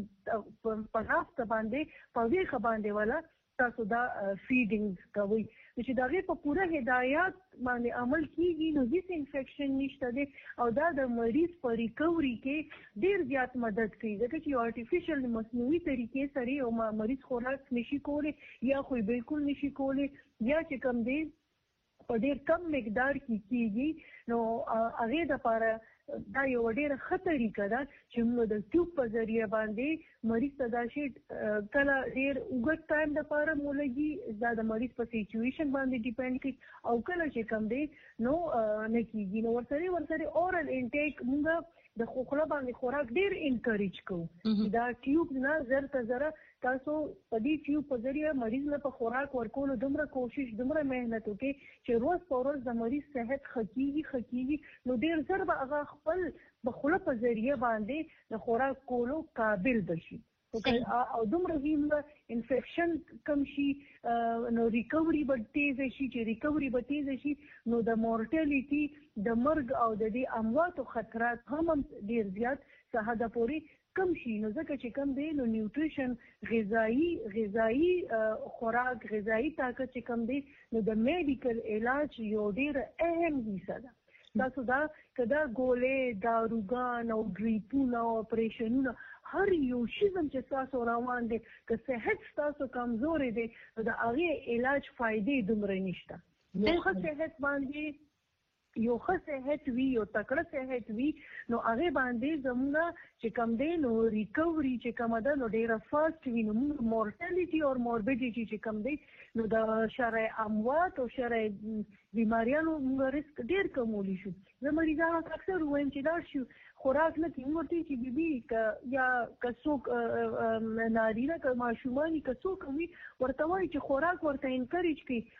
C: په نافت باندې په ویخه باندې ولا تاسو دا فیډینګ کوي چې دا غي په پوره هدایت باندې عمل کیږي نو هیڅ انفیکشن نشته دی او دا د مریض په ریکوري کې ډیر زیات مدد کوي ځکه چې آرټیفیشل مصنوعي طریقې سره او مریض خوراک نشي کولی یا خو بالکل نشي کولی یا چې کم دی په ډیر کم مقدار کې کیږي نو هغه د لپاره دا یو ډیره خطرې کړه چې موږ د ټیوب په ذریعہ باندې مریض ته دا شي کله ډیر وګت ټایم د لپاره مولګي دا د مریض په سچويشن باندې ډیپند کوي او کله چې کم دی نو نه کیږي نو ورسره اورال انټیک موږ د خوخله باندې خوراک ډیر انکریج کوو دا ټیوب نه زر ته زر تاسو په دې ټیوب په ذریعہ مریض له خوراک ورکولو دومره کوشش دومره مهنت وکړي چې روز په ورځ د مریض صحت خکېږي نو ډیر زر به هغه خپل بخله په ذریعہ باندې د خوراک کولو قابل بشي او دومره ویم انفیکشن کم شي نو ریکوري به تیز شي چې ریکوري به تیز شي نو د مورټالټي د مرګ او د دې امواتو خطرات هم ډیر زیات ساحده پوري کم شي نو ځکه چې کم دی نو نیوټریشن غذایی خوراک غذایی طاقت چې کم دی نو د میډیکل علاج یو ډیر اهم حصہ ده تاسو دا کدا ګولې داروګان او ډریپونه او اپریشنونه هر یو شی چې تاسو روان دي که صحت تاسو کمزوري دي دا هغه علاج فائدې دومره نشته یو ښه صحت باندې یو ښه صحت وي یو تکړه صحت وي نو هغه باندې زموږ چې کم دی نو ریکوري چې کم ده نو ډیره فاست وي نو مورټالټي او موربیډیټي چې کم دی نو د شرع اموات او شرع بیماریانو موږ ریسک ډیر کمولی شو زه مریضانو ته اکثر وایم چې دا شو خوراک نه کوي ورته چې بیبي یا کڅوک نارینه که ماشومانی کڅوک وي ورته وایي چې خوراک ورته انکریج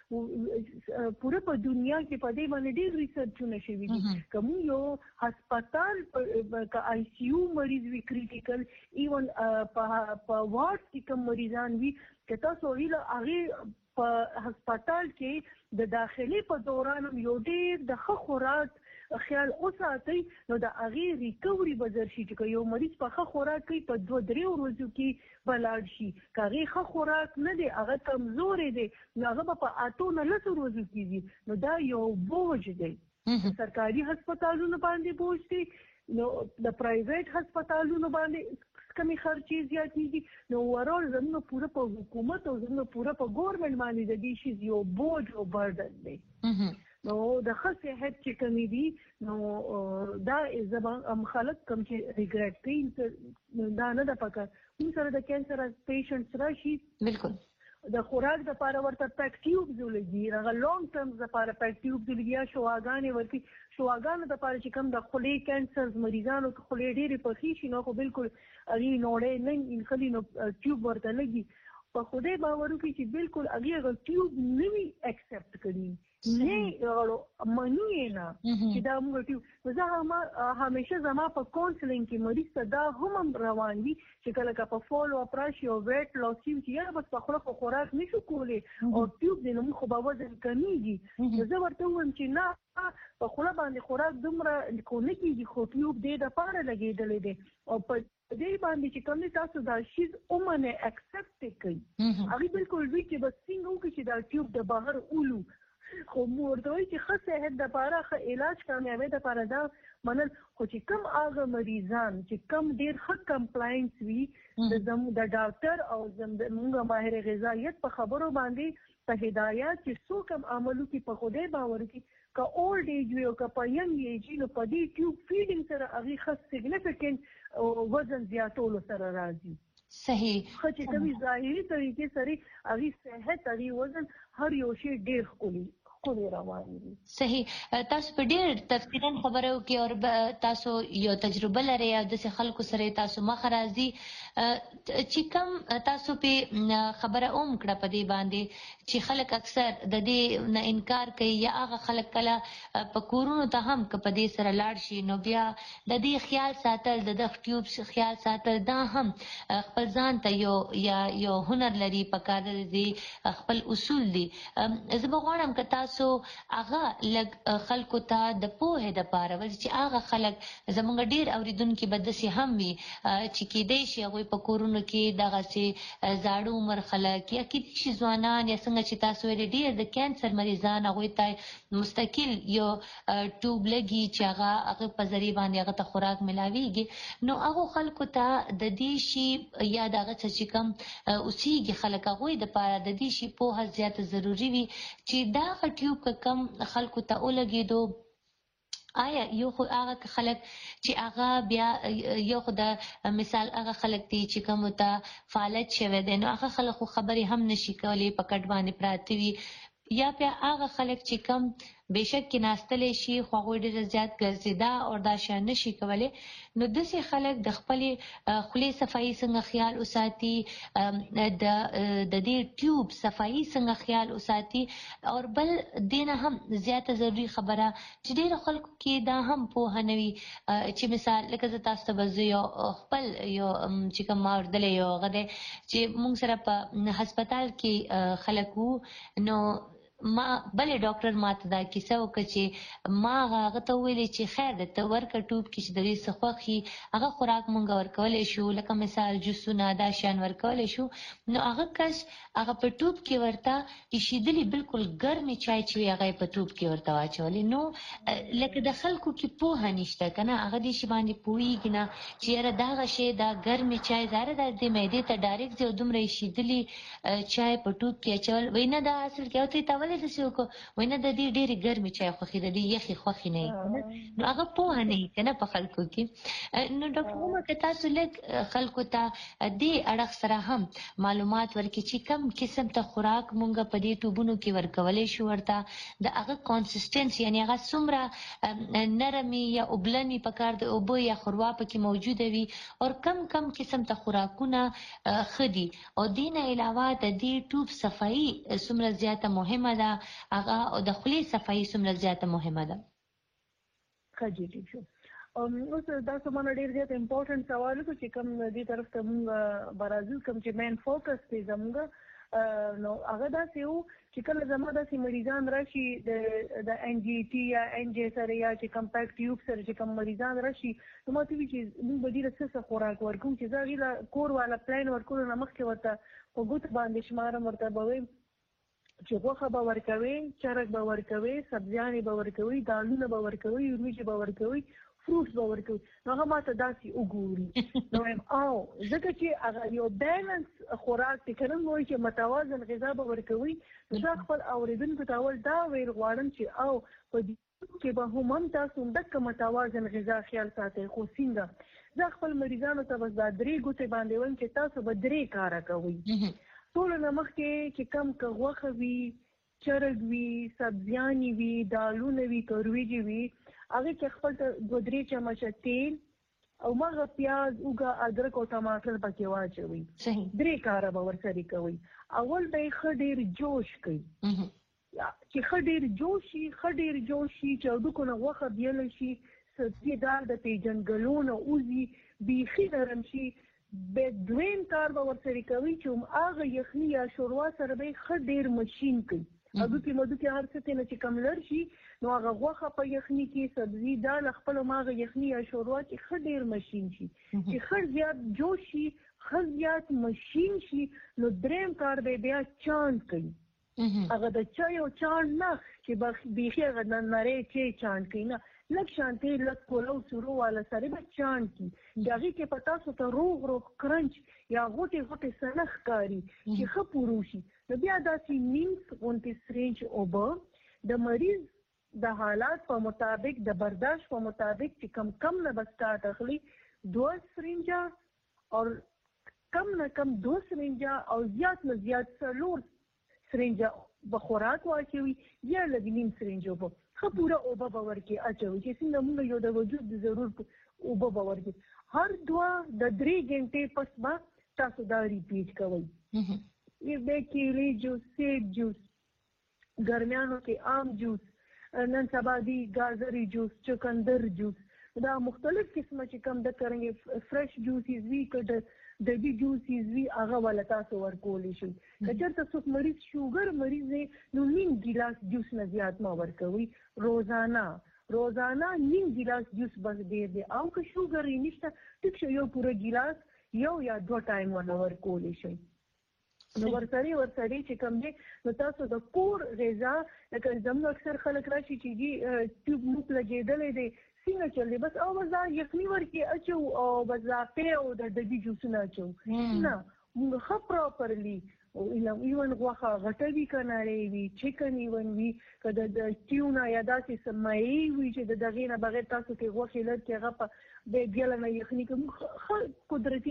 C: کړي پوره په دنیا کې په دې باندې ډېر ریسرچونه شوي دي که موږ یو هسپتال که آی سی یو مریض وي کریټیکل ایون په وارډ کې کوم مریضان وي که تاسو هغې په هسپتال کې د داخلي په دوران یو ډېر د ښه خوراک خیال وساتئ نو د هغې ریکوري به زر شي چې یو مریض په ښه خوراک کوي په 2-3 ورځو کې به لاړ شي که هغې ښه خوراک نه دی هغه کمزوری دی نو هغه به په 8-9 ورځو کې وي نو دا یو بوج دی سرکاري هسپتالونو باندې بوج دی نو د پرایویټ هسپتالونو باندې کمی خرچې زیاتېږي نو ورول زموږ پوره په حکومت او زموږ پوره په ګورنمنټ باندې د دې شي یو بوج او برډن دی نو د ښه صحت چې کمی دي نو دا زموږ خلک کوم چې ریګریټ کوي دا نه ده پکار موږ سره د کینسر پیشنټس راشي
B: بالکل
C: د خوراک د لپاره ورته پیک ټیوبز ولګي هغه لانګ ټرمز لپاره پیک ټیوبز ولګي یا شواګانې ورکړي شواګانو لپاره چې کوم د خولې کینسر مریضانو کې خولې ډېرې پخې شي نو خو بالکل هغې نوړې نه خلي نو ټیوب ورته لګي په خدای باور وکړي چې بالکل هغې ټیوب نه وي اکسپټ کړي نه مني یې نه چې دا موږ ټیوب زه همیشه زما په کونسلینګ کې مریض ته دا هم روان وي چې کله که په فالو اپ راشي او ویټ لاس وي چې یاره بس په خوله په خوراک نشو کولی او ټیوب دی نو موږ خو به وزن کمیږي زه ورته ووایم چې نه په خوله باندې خوراک دومره کو نه کېږي خو ټیوب دې دپاره لګېدلی دی او په دې باندې چې کوم تاسو دا شیز ومنئ اکسپټ کوي هغې بالکل وي چې بس څنګه وکړي چې دا ټیوب د بهر اولو خو موږ ورته وایي چې ښه صحت دپاره ښه علاج کامیابۍ دپاره دا منل خو چې کوم هغه مریضان چې کوم ډېر ښه کمپلاینس وي د ډاکټر او زموږ ماهر غذایت په خبرو باندې په هدایات چې څوک هم عمل وکړي په خدای باور وکړي که اولډ ایج وي او که په ینګ ایج وي نو په دې ټیوب فیډینګ سره هغې ښه سیګنیفیکنټ وزن زیاتولو سره راځي
B: صحیح
C: ښه چې کومې ظاهري طریقې سره هغې صحت هغې وزن هر یو شی ډېر ښکلي روان دي
B: صحیح تاسو په ډېر تفصیلا خبره وکړئ او تاسو یو تجربه لرئ او داسې خلکو سره تاسو مخ راځي چې کوم تاسو په خبره اوم کړه په دې باندې چې خلک اکثر د دې نه انکار کوي یا هغه خلک کله په کورونو ته هم که په دې سره لاړ شي نو بیا د دې خیال ساتل د دغه ټیوب خیال ساتل دا هم خپل ځان ته یو هنر لري پکار دی خپل اصول دي زه به غواړم که تاسو هغه لږ خلکو ته د پوهې دپاره چې هغه خلک زموږ ډېر اورېدونکي به داسې هم وي چې کیدای شي هغوی په کورونو کې دغسې زاړه عمر خلک یا کیدای شي ځوانان یا څنګه چې تاسو ویلې ډېر د کینسر مریضان هغوی ته مستقل یو ټیوب لګي چې هغه په ذریعې باندې هغه ته خوراک ملاویږي نو هغو خلکو ته د دې شي یا د هغه څه چې کوم اوسیږي خلک هغوی دپاره د دې شي پوهه زیاته ضروري وي چې دغه ټیوب که کم خلکو ته ولګېدو آیا یو خو هغه خلک چې هغه بیا یو خو د مثال هغه خلک دي چې کومو ته فعالیت شوی دی نو هغه خلک خو خبرې هم نشي کولی په کټ باندې پراته وي یا بیا هغه خلک چې کم بهشک کې ناستلی شي خو هغوی ډېر زیات ګرځېدا او دا شیان نشي کولی نو داسې خلک د خپلې خولې صفایي څنګه خیال وساتي د دې ټیوب صفایي څنګه خیال وساتي او بل دینه هم زیاته ضروري خبره چې ډېرو خلکو کې دا هم پوهه نه وي چې مثال لکه زه تاسو ته به زه یو خپل یو چې کوم ما اورېدلی یو هغه دی چې موږ سره په هسپتال کې خلک وو نو ما بلې ډاکټر ماته دا کیسه وکړه چې ما هغه ته وویلې چې خیر دی ته ورکړه ټوب کې چې د دې څه خوښ وي هغه خوراک مونږ ورکولی شو لکه مثال جوسونه دا شیان ورکولی شو نو هغه کس هغه په ټوب کې ورته ایښېدلي بالکل ګرمې چای چې وي هغه یې په ټوب کې ورته واچولې نو لکه د خلکو کې پوهه نشته که نه هغه دې شي باندې پوهېږي نه چې یاره دغه شی دا ګرمې چای ظاهره دا دې معدې ته ډایرکټ ځي او دومره ایښېدلي چای په ټوب کې اچول وایي نه دا اصل کې او ته یې ته ولې داسې وکړو وایي نه د دې ډېرې ګرمې چای خوښې د دې یخې خوښې نه وي که نه نو هغه پوهه نه وي که نه په خلکو کې نو ډاکټر عمر که تاسو لږ خلکو ته دې اړخ سره هم معلومات ورکړي چې کم قسم ته خوراک مونږ په دې ټوبونو کې ورکولی شو ورته د هغه کانسسټنس یعنې هغه څومره نرمې یا اوبلنې پکار د اوبه یا ښوروا پکې موجوده وي او کم قسم ته خوراکونه ښه دي او دې نه علاوه د دې ټوب صفایي څومره زیاته مهمه ده هغه او د خولې صفایي څومره زیاته مهمه ده
C: ښه جي ټیک شو اوس دا زمانه ډېر زیات امپورټنټ سوال وکړو چې کوم دې طرف ته مونږ برازیل کوم چې مین فوکس دی زموږ نو هغه داسې وو چې کله زما داسې مریضان راشي د ان جي ټي یا ان جي سره یا چې کمپیکټ ټیوب سره چې کوم مریضان راشي نو ما ته وي چې موږ به ډېره څه خوراک ورکوم چې زه هغې له کور والا پلان ورکولو نه مخکې ورته په ګوتو باندې شمارم ورته به وایم چې غوښه به ورکوئ چرګ به ورکوئ سبزیانې به ورکوئ دالونه به ورکوئ وریجې به ورکوئ فروټس به ورکوي نو هغه ماته داسې وګوري نو وایم او ځکه چې هغه یو بیلنس خوراک دی که نه وایي چې متوازن غذا به ورکوي نو دا خپل اورېدونکو ته اول دا ویل غواړم چې او په دې کې به هم تاسو همدغه متوازن غذا خیال ساتئ خو څنګه زه خپل مریضانو ته بس دا 3 ګوتې باندې وایم چې تاسو به 3 کاره کوئ ټولو نه مخکې چې کم که غوښه وي چرګ وي سبزیانې وي دالونه وي که وریجې وي هغې کې خپل 2-3 چمچه تیل او مغه پیاز اوږه ادرک او ټماټر پکې واچوئ 3 کاره به ورسره کوئ اول به یې ښه ډېر جوش کوئ چې ښه ډېر جوش شي چې هډوکو نه غوښه بیله شي سبزي دال د پیژنګلو نه وځي بیخي نرم شي دویم کار به ورسره کوي چې هغه یخني یا شوروا سره به یې ښه ډېر مشین کوي هډوکي هر څه ته نه چې کم لر شي نو هغه غوښه په یخني کې سبزي دال خپل هغه یخني یا شوروا چې ښه ډېر مشین شي چې ښه زیات جوش شي ښه زیات مشین شي نو دریم کار به بیا چاند کوي هغه د چای او چاند نه چې بیخي هغه نری چای چاند کوي نه لږ شانتې لږ پلو سورو والا سره به چاند کړي چې هغې کې په تاسو ته روغ کرنچ یا غوټې سنخ ښکاري چې ښه پورو شي نو بیا داسې نیم غوندې سرنج اوبه د مریض د حالات په مطابق د برداشت په مطابق چې کم نه به سټارټ اخلي 2 سرنجه او کم نه کم 2 سرنجه او زیات نه زیات 4 سرنجه به خوراک واچوي یا لږ نیم سرنج اوبه ښه پوره اوبه به ورکړي اچوي چې څنګه موږ یو د وجود د ضرور اوبه به ورکړي هر 2-3 غنټې پس به تاسو دا ریپیټ کوئ د کیلې جوس سیب جوس ګرمیانو کې آم جوس نن سبا دی گازری جوس چکندر جوس دا مختلف قسمه چې کم د کرنګي فرش جوسیز وی کډ د دې جوسیز وی هغه ولا تاسو ورکولی شي کچرته څوک مریض شوګر مریض نو نیم ګلاس جوس نه زیات ما ورکوي روزانه نیم ګلاس جوس بس ډیر دی او که شوګر یې نشته ټیک شو یو پوره ګلاس یو یا 2 ټایم ولا ورکولی شي نو ورسره چې کوم دی نو تاسو د کور غذا لکه زموږ اکثر خلک راشي چې ټیوب موږ لګېدلی دی څنګه چل دی بس او بس دا یخني ورکې اچو او بس دا پی او د ډبي جوسونه اچو نه موږ ښه پراپرلی ایون غوښه غټه وي که نرۍ وي چکن ایون وي که د ټیو نه یا داسې څه مایع وي چې د دغې نه بغیر تاسو کې غوښې لږ کې هغه په بیله نه یخني کوي ښه قدرتي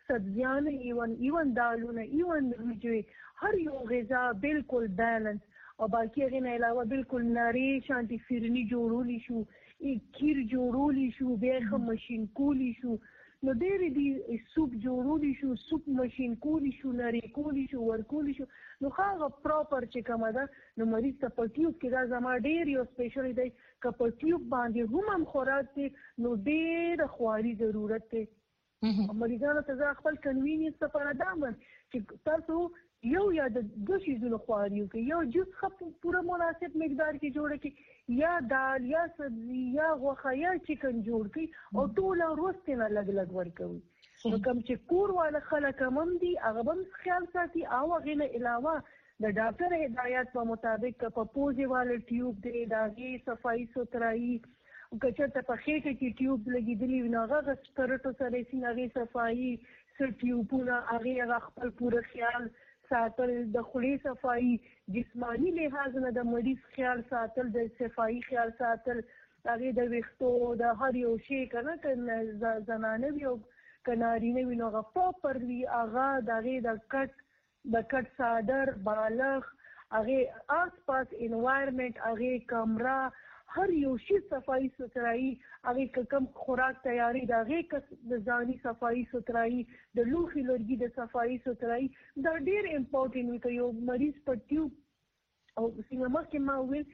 C: سبزیانه ایون دالونه ایون وریجې هر یو غذا بالکل بیلنس او باقي هغه نه علاوه بالکل نری شانتي فرني جوړولی شو کیر جوړولی شو بیا هم ماشين کولی شو نو ډېر دي سوپ جوړولی شو سوپ ماشين کولی شو نری کولی شو ورکولی شو نو هغه پراپر چې کومه ده نو مریض ته په ټیوب کې دا زما ډېر یو سپیشل دی که په ټیوب باندې هم خوراک دی نو ډېر خواري ضرورت دی مریضانو ته زه خپل کنوینینس لپاره دا وایم چې تاسو یو یا د دوه شیزونو خواري وکړئ یو جوس ښه پوره مناسب مقدار کې جوړه کړئ یا دال یا سبزي یا غوښه یا چکن جوړ کړئ او ټوله ورځ ترې نه لږ لږ ورکوئ نو کوم چې کور والا خلک هم دي هغه به هم خیال ساتي او هغې نه علاوه د ډاکټر هدایت په مطابق په پوزې والا ټیوب دی د هغې صفایي سوترایي که چېرته په خېټه کې ټیوب لګېدلي وي نو هغه سپرټو سره یې هغې صفایي څه ټیوبونه هغې خپل پوره خیال ساتل د خولې صفایي جسمانی لحاظ نه د مریض خیال ساتل د صفایي خیال ساتل هغې د ویښتو د هر یو شی که نه که زنانه وي او که نارینه وي نو هغه پراپر وي هغه د هغې د کټ څادر بالغ هغې آس پاس انوایرمنټ هغې کمره هر یو شی صفایي سوترایي هغې که کوم خوراک تیاری د هغې د ځاني صفایي سوترایي د لوښي لرګي د صفایي سوترایي دا ډېر امپورټنټ وي که یو مریض په ټیوب او څنګه مخکې ما وویل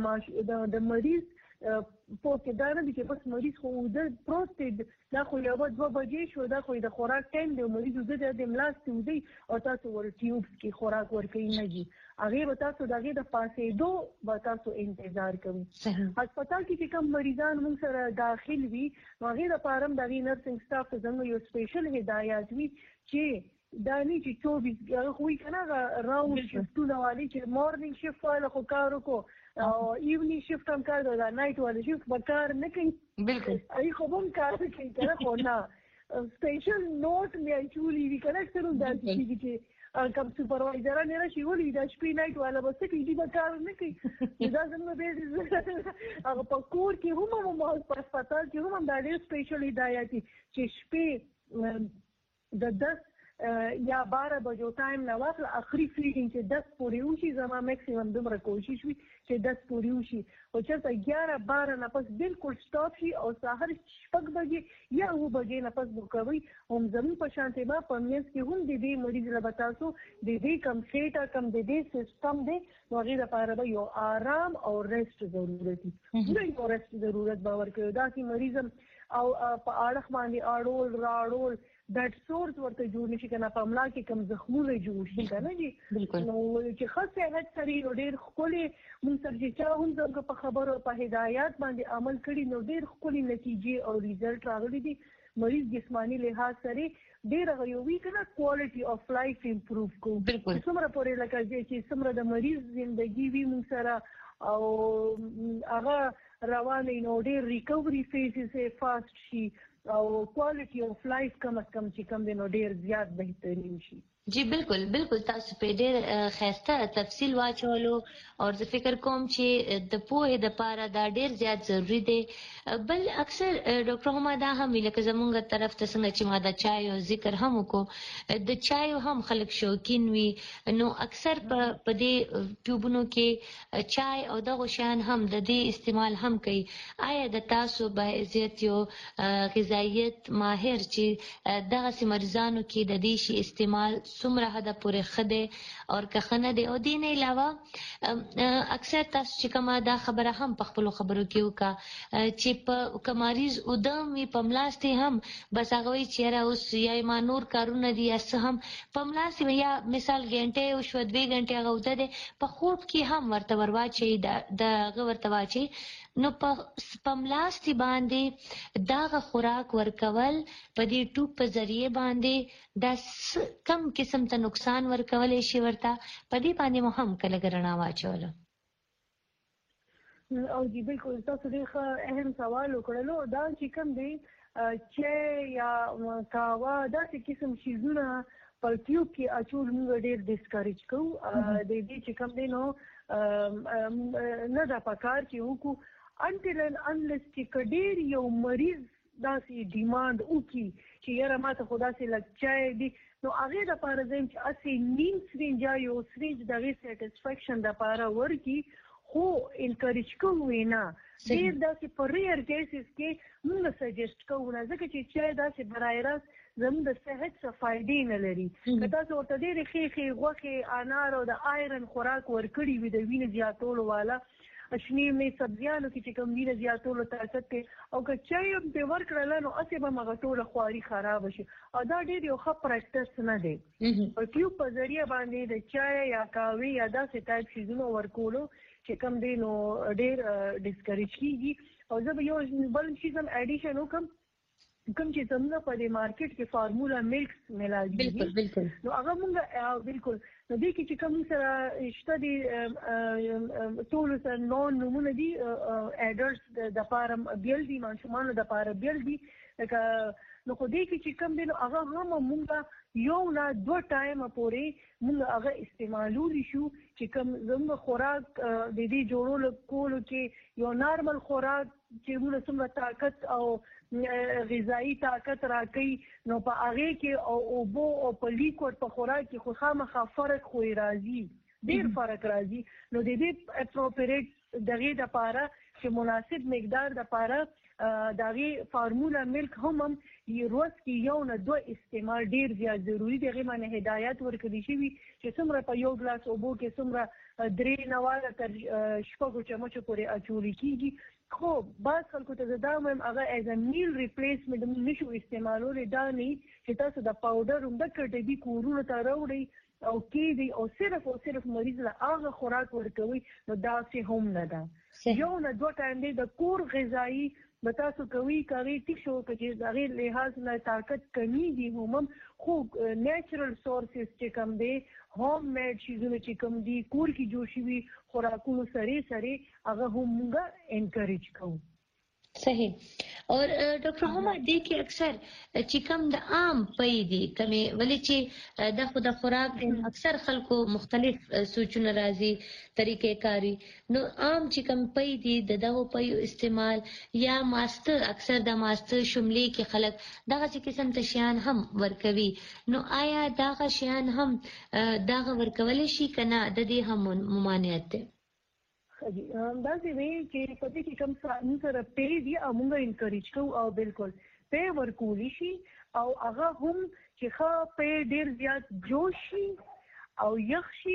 C: چې د مریض پوکې دا نه دي چې بس مریض خو اوده پروت دی دا خو یوه 2 بجې شو دا خو د خوراک ټایم دی مریض اوده دی د ملاستې اوده او تاسو ور ټیوبس کې خوراک ورکوي نه دي هغې به تاسو د هغې د پاسېدو به تاسو انتظار کوئ هسپتال کې چې کوم مریضان موږ سره داخل وي نو هغې دپاره هم د هغې نرسنګ سټاف ته زموږ یو سپیشل هدایات وي چې دا نه چې 24 هغه خو وایي که نه هغه راوند شفټونه والي چې مورنینګ شفټ والا خو کار وکړو او ایونینګ شفټ هم کار دی دا نایټ والا شفټ به کار نه کوي بالکل هغې خو به هم کار نه کوي که نه خو نه سپیشل نوټ مې اچولي وي که نه اکثر هم داسې کېږي چې کوم سوپروایزران یې راشي ولي دا شپې نایټ والا به څه کوي دوی به کار نه کوي دا زموږ بیا هغه په کور کې هم په هسپتال کې هم دا ډېر سپیشل هدایت دي چې شپې د 10 یا 12 بجو ټایم نه واخله اخري فیډینګ چې 10 پورې وشي زما میکسیمم دومره کوشش وي چې 10 پورې وشي خو چېرته 11-12 نه پس بالکل سټاپ شي او سهار 6 بجې یا 9 بجې نه پس به کوئ هم زموږ په شانتې به په منځ کې هم د دې مریض له به تاسو د دې کم خېټه کم د دې سیسټم دی نو هغې دپاره به یو آرام او ریسټ ضرورت وي نه یو ریسټ ضرورت به ورکوي داسې مریض او په اړخ باندې اړول راړول ډټ سورز ورته جوړ نشي که نه په ملا کې کوم زخمونه جوړ شي که نه جي نو چې ښه صحت سره نو ډېر ښکلې مونږ سره چې چا هم زموږ په خبرو په هدایات باندې عمل کړي نو ډېر ښکلې نتیجې او ریزلټ راغلي دي مریض جسمانی لحاظ سره ډېر هغه یو وي که نه کوالټي اف لایف امپروف کوو څومره پورې لکه چې څومره د مریض زندګي وي مونږ سره او هغه روانه نو ډېر ریکوري فیزز یې فاسټ شي او کوالټي اف لایف کم از کم چې کم دی نو ډېر زیات بهترین شي
B: جی بالکل بالکل تاسو په ډېر ښایسته تفصیل واچولو او زه فکر کوم چې د پوهې دپاره دا ډېر زیات ضروري دی بل اکثر ډاکټر هما دا هم وي لکه زمونږ طرف ته څنګه چې ما د چایو ذکر هم وکړو د چایو هم خلک شوقین وي نو اکثر په دې ټیوبونو کې چای او دغه شیان هم د دې استعمال هم کوي آیا د تاسو بحیثیت یو غذایت ماهر چې دغسې مریضانو کې د دې شي استعمال څومره حده پورې ښه دی او که ښه نه دی او دې نه علاوه اکثر تاسو چې کومه دا خبره هم په خپلو خبرو کې وکړه چې که مریض اوده وي په ملاستې هم بس هغه وایي چې یاره اوس یا ما نور کارونه دي یا څه هم په ملاستې یا مثال ګنټې وشوه 2 ګنټې هغه اوده دی په خوب کې هم ورته ور واچوي د هغه ورته واچوي نو په ملاستې باندې دغه خوراک ورکول په دې ټوب په ذریعې باندې دا کم قسم ته نقصان ورکولی شي ورته په دې باندې مو هم کله رڼا واچوله
C: او جی بالکل تاسو ډېر ښه اهم سوال وکړلو دا چې کوم دی چای یا قهوه داسې قسم شیزونه په ټیوب کې اچول موږ ډېر ډسکریج کوو د دې چې کوم دی نو نه دا پکار چې وکړو انټل اینډ انلیس چې که ډېر یو مریض داسې ډیماند وکړي چې یاره ماته خو داسې لږ چای دی نو هغې دپاره زه یم چې هسې نیم سرینج یا یو سرینج د هغې سیټسفیکشن دپاره ورکړي خو انکریج کوو یې نه ډېر داسې په ریئر کیسز کې موږ سجیسټ کوو نه ځکه چې چای داسې برای راست زموږ د صحت څه فایدې نه لري که تاسو ورته ډېرې ښې غوښې انار او د آیرن خوراک ورکړي وي د وینې زیاتولو والا شنې مې سبزیانو کې چې کوم وینه زیاتولو طاقت کوي او که چای هم پرې ورکړله نو هسې به هغه ټوله خواري خرابه شي او دا ډېر یو ښه پریکټس نه دی په ټیوب په ذریعه باندې د چای یا قهوې یا داسې ټایپ څیزونو ورکولو چې کوم دی نو ډېر ډسکریج کېږي او زه به یو بل شیز هم ایډیشن وکړم کوم چې زموږ په دې مارکیټ کې فارمولا میلکس ملاویږي نو هغه مونږ بالکل نو دې کې چې کوم سره شته دي ټول سره نون نمونه دي اډرس د پاره بیل دي ماشومان د پاره بیل دي لکه نو خو دې کې چې کوم دي نو هغه هم مونږ یو نه دوه ټایم پورې مونږ هغه استعمالولی شو چې کوم زموږ خوراک د دې جوړولو کولو کې یو نارمل خوراک چې موږ څومره طاقت او غذایی طاقت راکړي نو په هغې کې او اوبو او په لیکوډ په خوراک کې خو خامخا فرق خو راځي ډېر فرق راځي نو د دې اپروپریټ د هغې دپاره چې مناسب مقدار دپاره د هغې فارمولا ملک هم ورځ کې یو نه دوه استعمال ډېر زیات ضروري دی هغې باندې هدایت ورکړل شوي چې څومره په یو ګلاس اوبو کې څومره 3 نواله تر 6 چمچو پورې اچولی کېږي خو بعض خلکو ته زه دا وایم هغه ایز ا میل ریپلیسمنټ نشو استعمالولی دا نه چې تاسو د پاوډر همدغه ډبي کورونو ته راوړئ او کېږدئ او صرف مریض له هغه خوراک ورکوئ نو داسې هم نه ده یو نه دوه ټایم دی د کور غذایي به تاسو کوئ که هغې ټیک شو که چې د هغې لحاظ نه طاقت کمیږي هم خو نیچرل سورسز چې کوم دی هوم میډ چیزونه چې کوم دي کور کې جوړ شوي خوراکونو سره هغه هم موږ انکریج کوو
B: صحیح اور ډاکټر هما دې کې اکثر چې کوم د عام پي دي کمې ولې چې د خود خوراک اکثر خلکو مختلف سوچونه راځي طریقې کاری نو عام چې کوم پي دي دغه پي استعمال یا ماستر اکثر د ماستر شملې کې خلک دغه چې قسم ته شیان هم ورکوي نو آیا دغه شیان هم دغه ورکول شي کنه د دې هم ممانعت ده
C: داسې دی چې په دې کې کوم موږ سره پی دي او موږ انکریج کوو او بالکل پی ورکولی شي او هغه هم چې ښه پی ډېر زیات جوش شي او یخ شي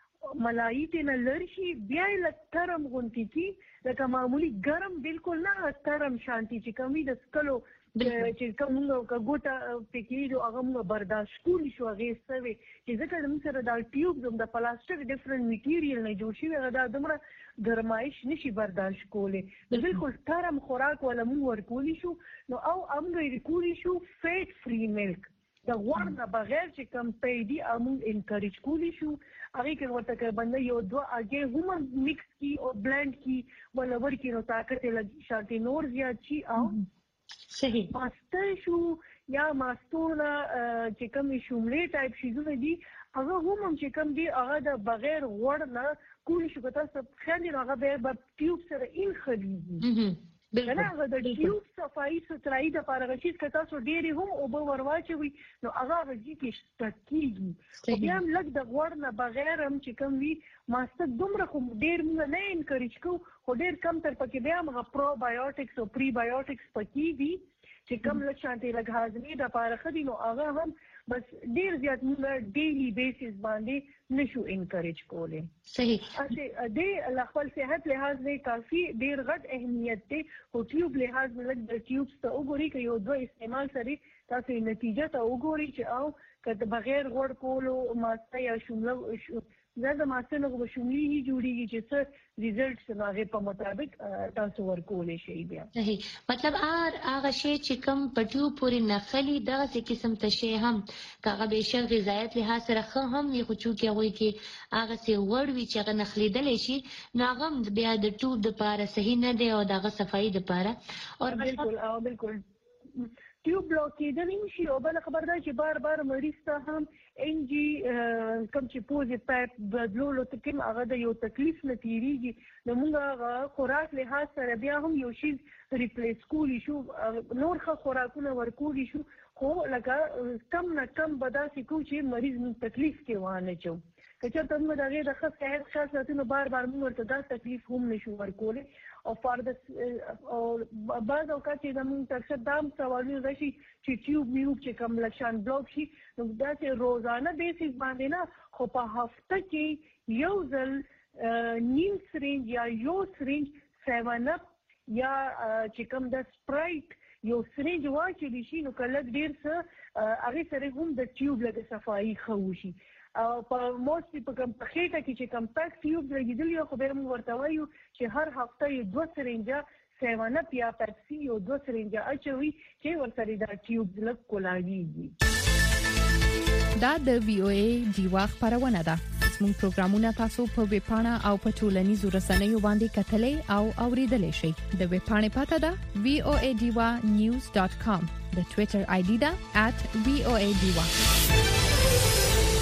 C: ملایي ترې نه لرې شي بیا یې لږ ګرم غوندې کړي لکه معمولي ګرم بالکل نه ګرم شانتي چې کوم وي د څکلو چې کوم موږ که ګوته پرې کېږو هغه موږ برداشت کولی شو هغې څه وې چې ځکه موږ سره دا ټیوب د پلاستیک ډفرنټ میټیریل نه جوړ شوي هغه دا دومره ګرمایش نشي برداشت کولی نو بالکل ګرم خوراک والا موږ ورکولی شو نو او موږ یې کولی شو فیټ فری ملک د غوړ نه بغیر چې کوم پی دي موږ انکریج کولی شو هغې کې ورته که بنده یو دوه هګۍ هم مکس کړي او بلنډ کړي ولا ورکړي نو طاقت یې لږ شانتې نور زیات شي او
B: صحیح
C: ماستر شو یا ماستونه چې کوم شوملې ټایپ شیزونه دي هغه هم چې کوم دي هغه د بغیر غوړ نه کولی شو که تاسو خیال دي نو هغه بیا به ټیوب سره ایښلېږي کنه هغه د ټیوب صفایي سترایي دپاره هغه چیز که تاسو ډېرې هم اوبه ور واچوئ نو هغه ځي کې سټک کېږي خو بیا هم لږ د غوړ نه بغیر هم چې کوم وي ماستک دومره خو ډېر موږ نه انکریج کوو خو ډېر کم تر پکې بیا هم هغه پروبایوټکس او پری بایوټکس پکې دي چې کوم لږ شانتې لږ هاضمې دپاره ښه دي نو هغه هم بس ډېر زیات موږ ډیلی بیسس باندې نشو انکریج کولی
B: صحیح
C: دې له خپل صحت لحاظ نه کافي ډېر غټ اهمیت دی خو ټیوب لحاظ نه لږ د ټیوبس ته وګورئ که یو دوه استعمال سره تاسو یې نتیجه ته وګورئ چې او که د بغیر غوړ کولو ماسته یا شومله دا د ماسته نه به شوملې یې جوړېږي چې څه ریزلټس نو هغې په مطابق تاسو ورکولی شئ بیا
B: صحیح مطلب هغه شی چې کوم په ټیوب پورې نښلي دغسې قسم ته شی هم که هغه بېشک غذایت لحاظ سره ښه هم وي خو چونکې هغوی کې هغسې غوړ وي چې هغه نښلېدلی شي نو هغه هم بیا د ټیوب دپاره صحیح نه دی او د هغه صفایي دپاره
C: بالکل ټیوب بلاک کېدل شي او بل خبر ده چې بار بار مریض ته هم ان جی کوم چې پوزې پایپ بدلولو ته کوم هغه د یو تکلیف نه تیریږي نو موږ خوراک له سره بیا هم یو شی ریپلیس کولی شو نور خوراکونه ورکولی شو خو لکه کم نه کم بداسي کو چې مریض نو تکلیف کې وانه چو کچا ته موږ دغه د خاص صحت خاص ساتنه بار بار موږ ورته دا تکلیف هم نشو ورکوله او فرد او بعض اوقات چې موږ تاسو دام سوالونه راشي چې ټیوب چې کوم لشان بلاک شي نو دا چې روزانه بیسیس باندې نه خو په هفته کې یو ځل نیم سرنج یا یو سرنج 7 اپ یا چې کوم د سپرایټ یو سرنج واچول شي نو کله ډیر څه هغه سره هم د ټیوب لګه صفایي خوشي او په موستي په کوم خېټه کې چې کمپاکټ ټیوب لګیدل یو خو به موږ ورته وایو چې هر هفته یو 2 سرنجا 7 اپ یا پیپسي یو 2 سرنجا اچوي چې ورسره دا ټیوب لګ کولاږي.
D: دا د وی او ای ډیوا خبرونه ده. زموږ پروګرامونه تاسو په ویب پاڼه او په ټولنیزو رسنیو باندې کتلې او اوریدلای شئ. د ویب پاڼې پته ده voadiwa.news.com. د ټوئیټر آی ډي ده @voadiwa.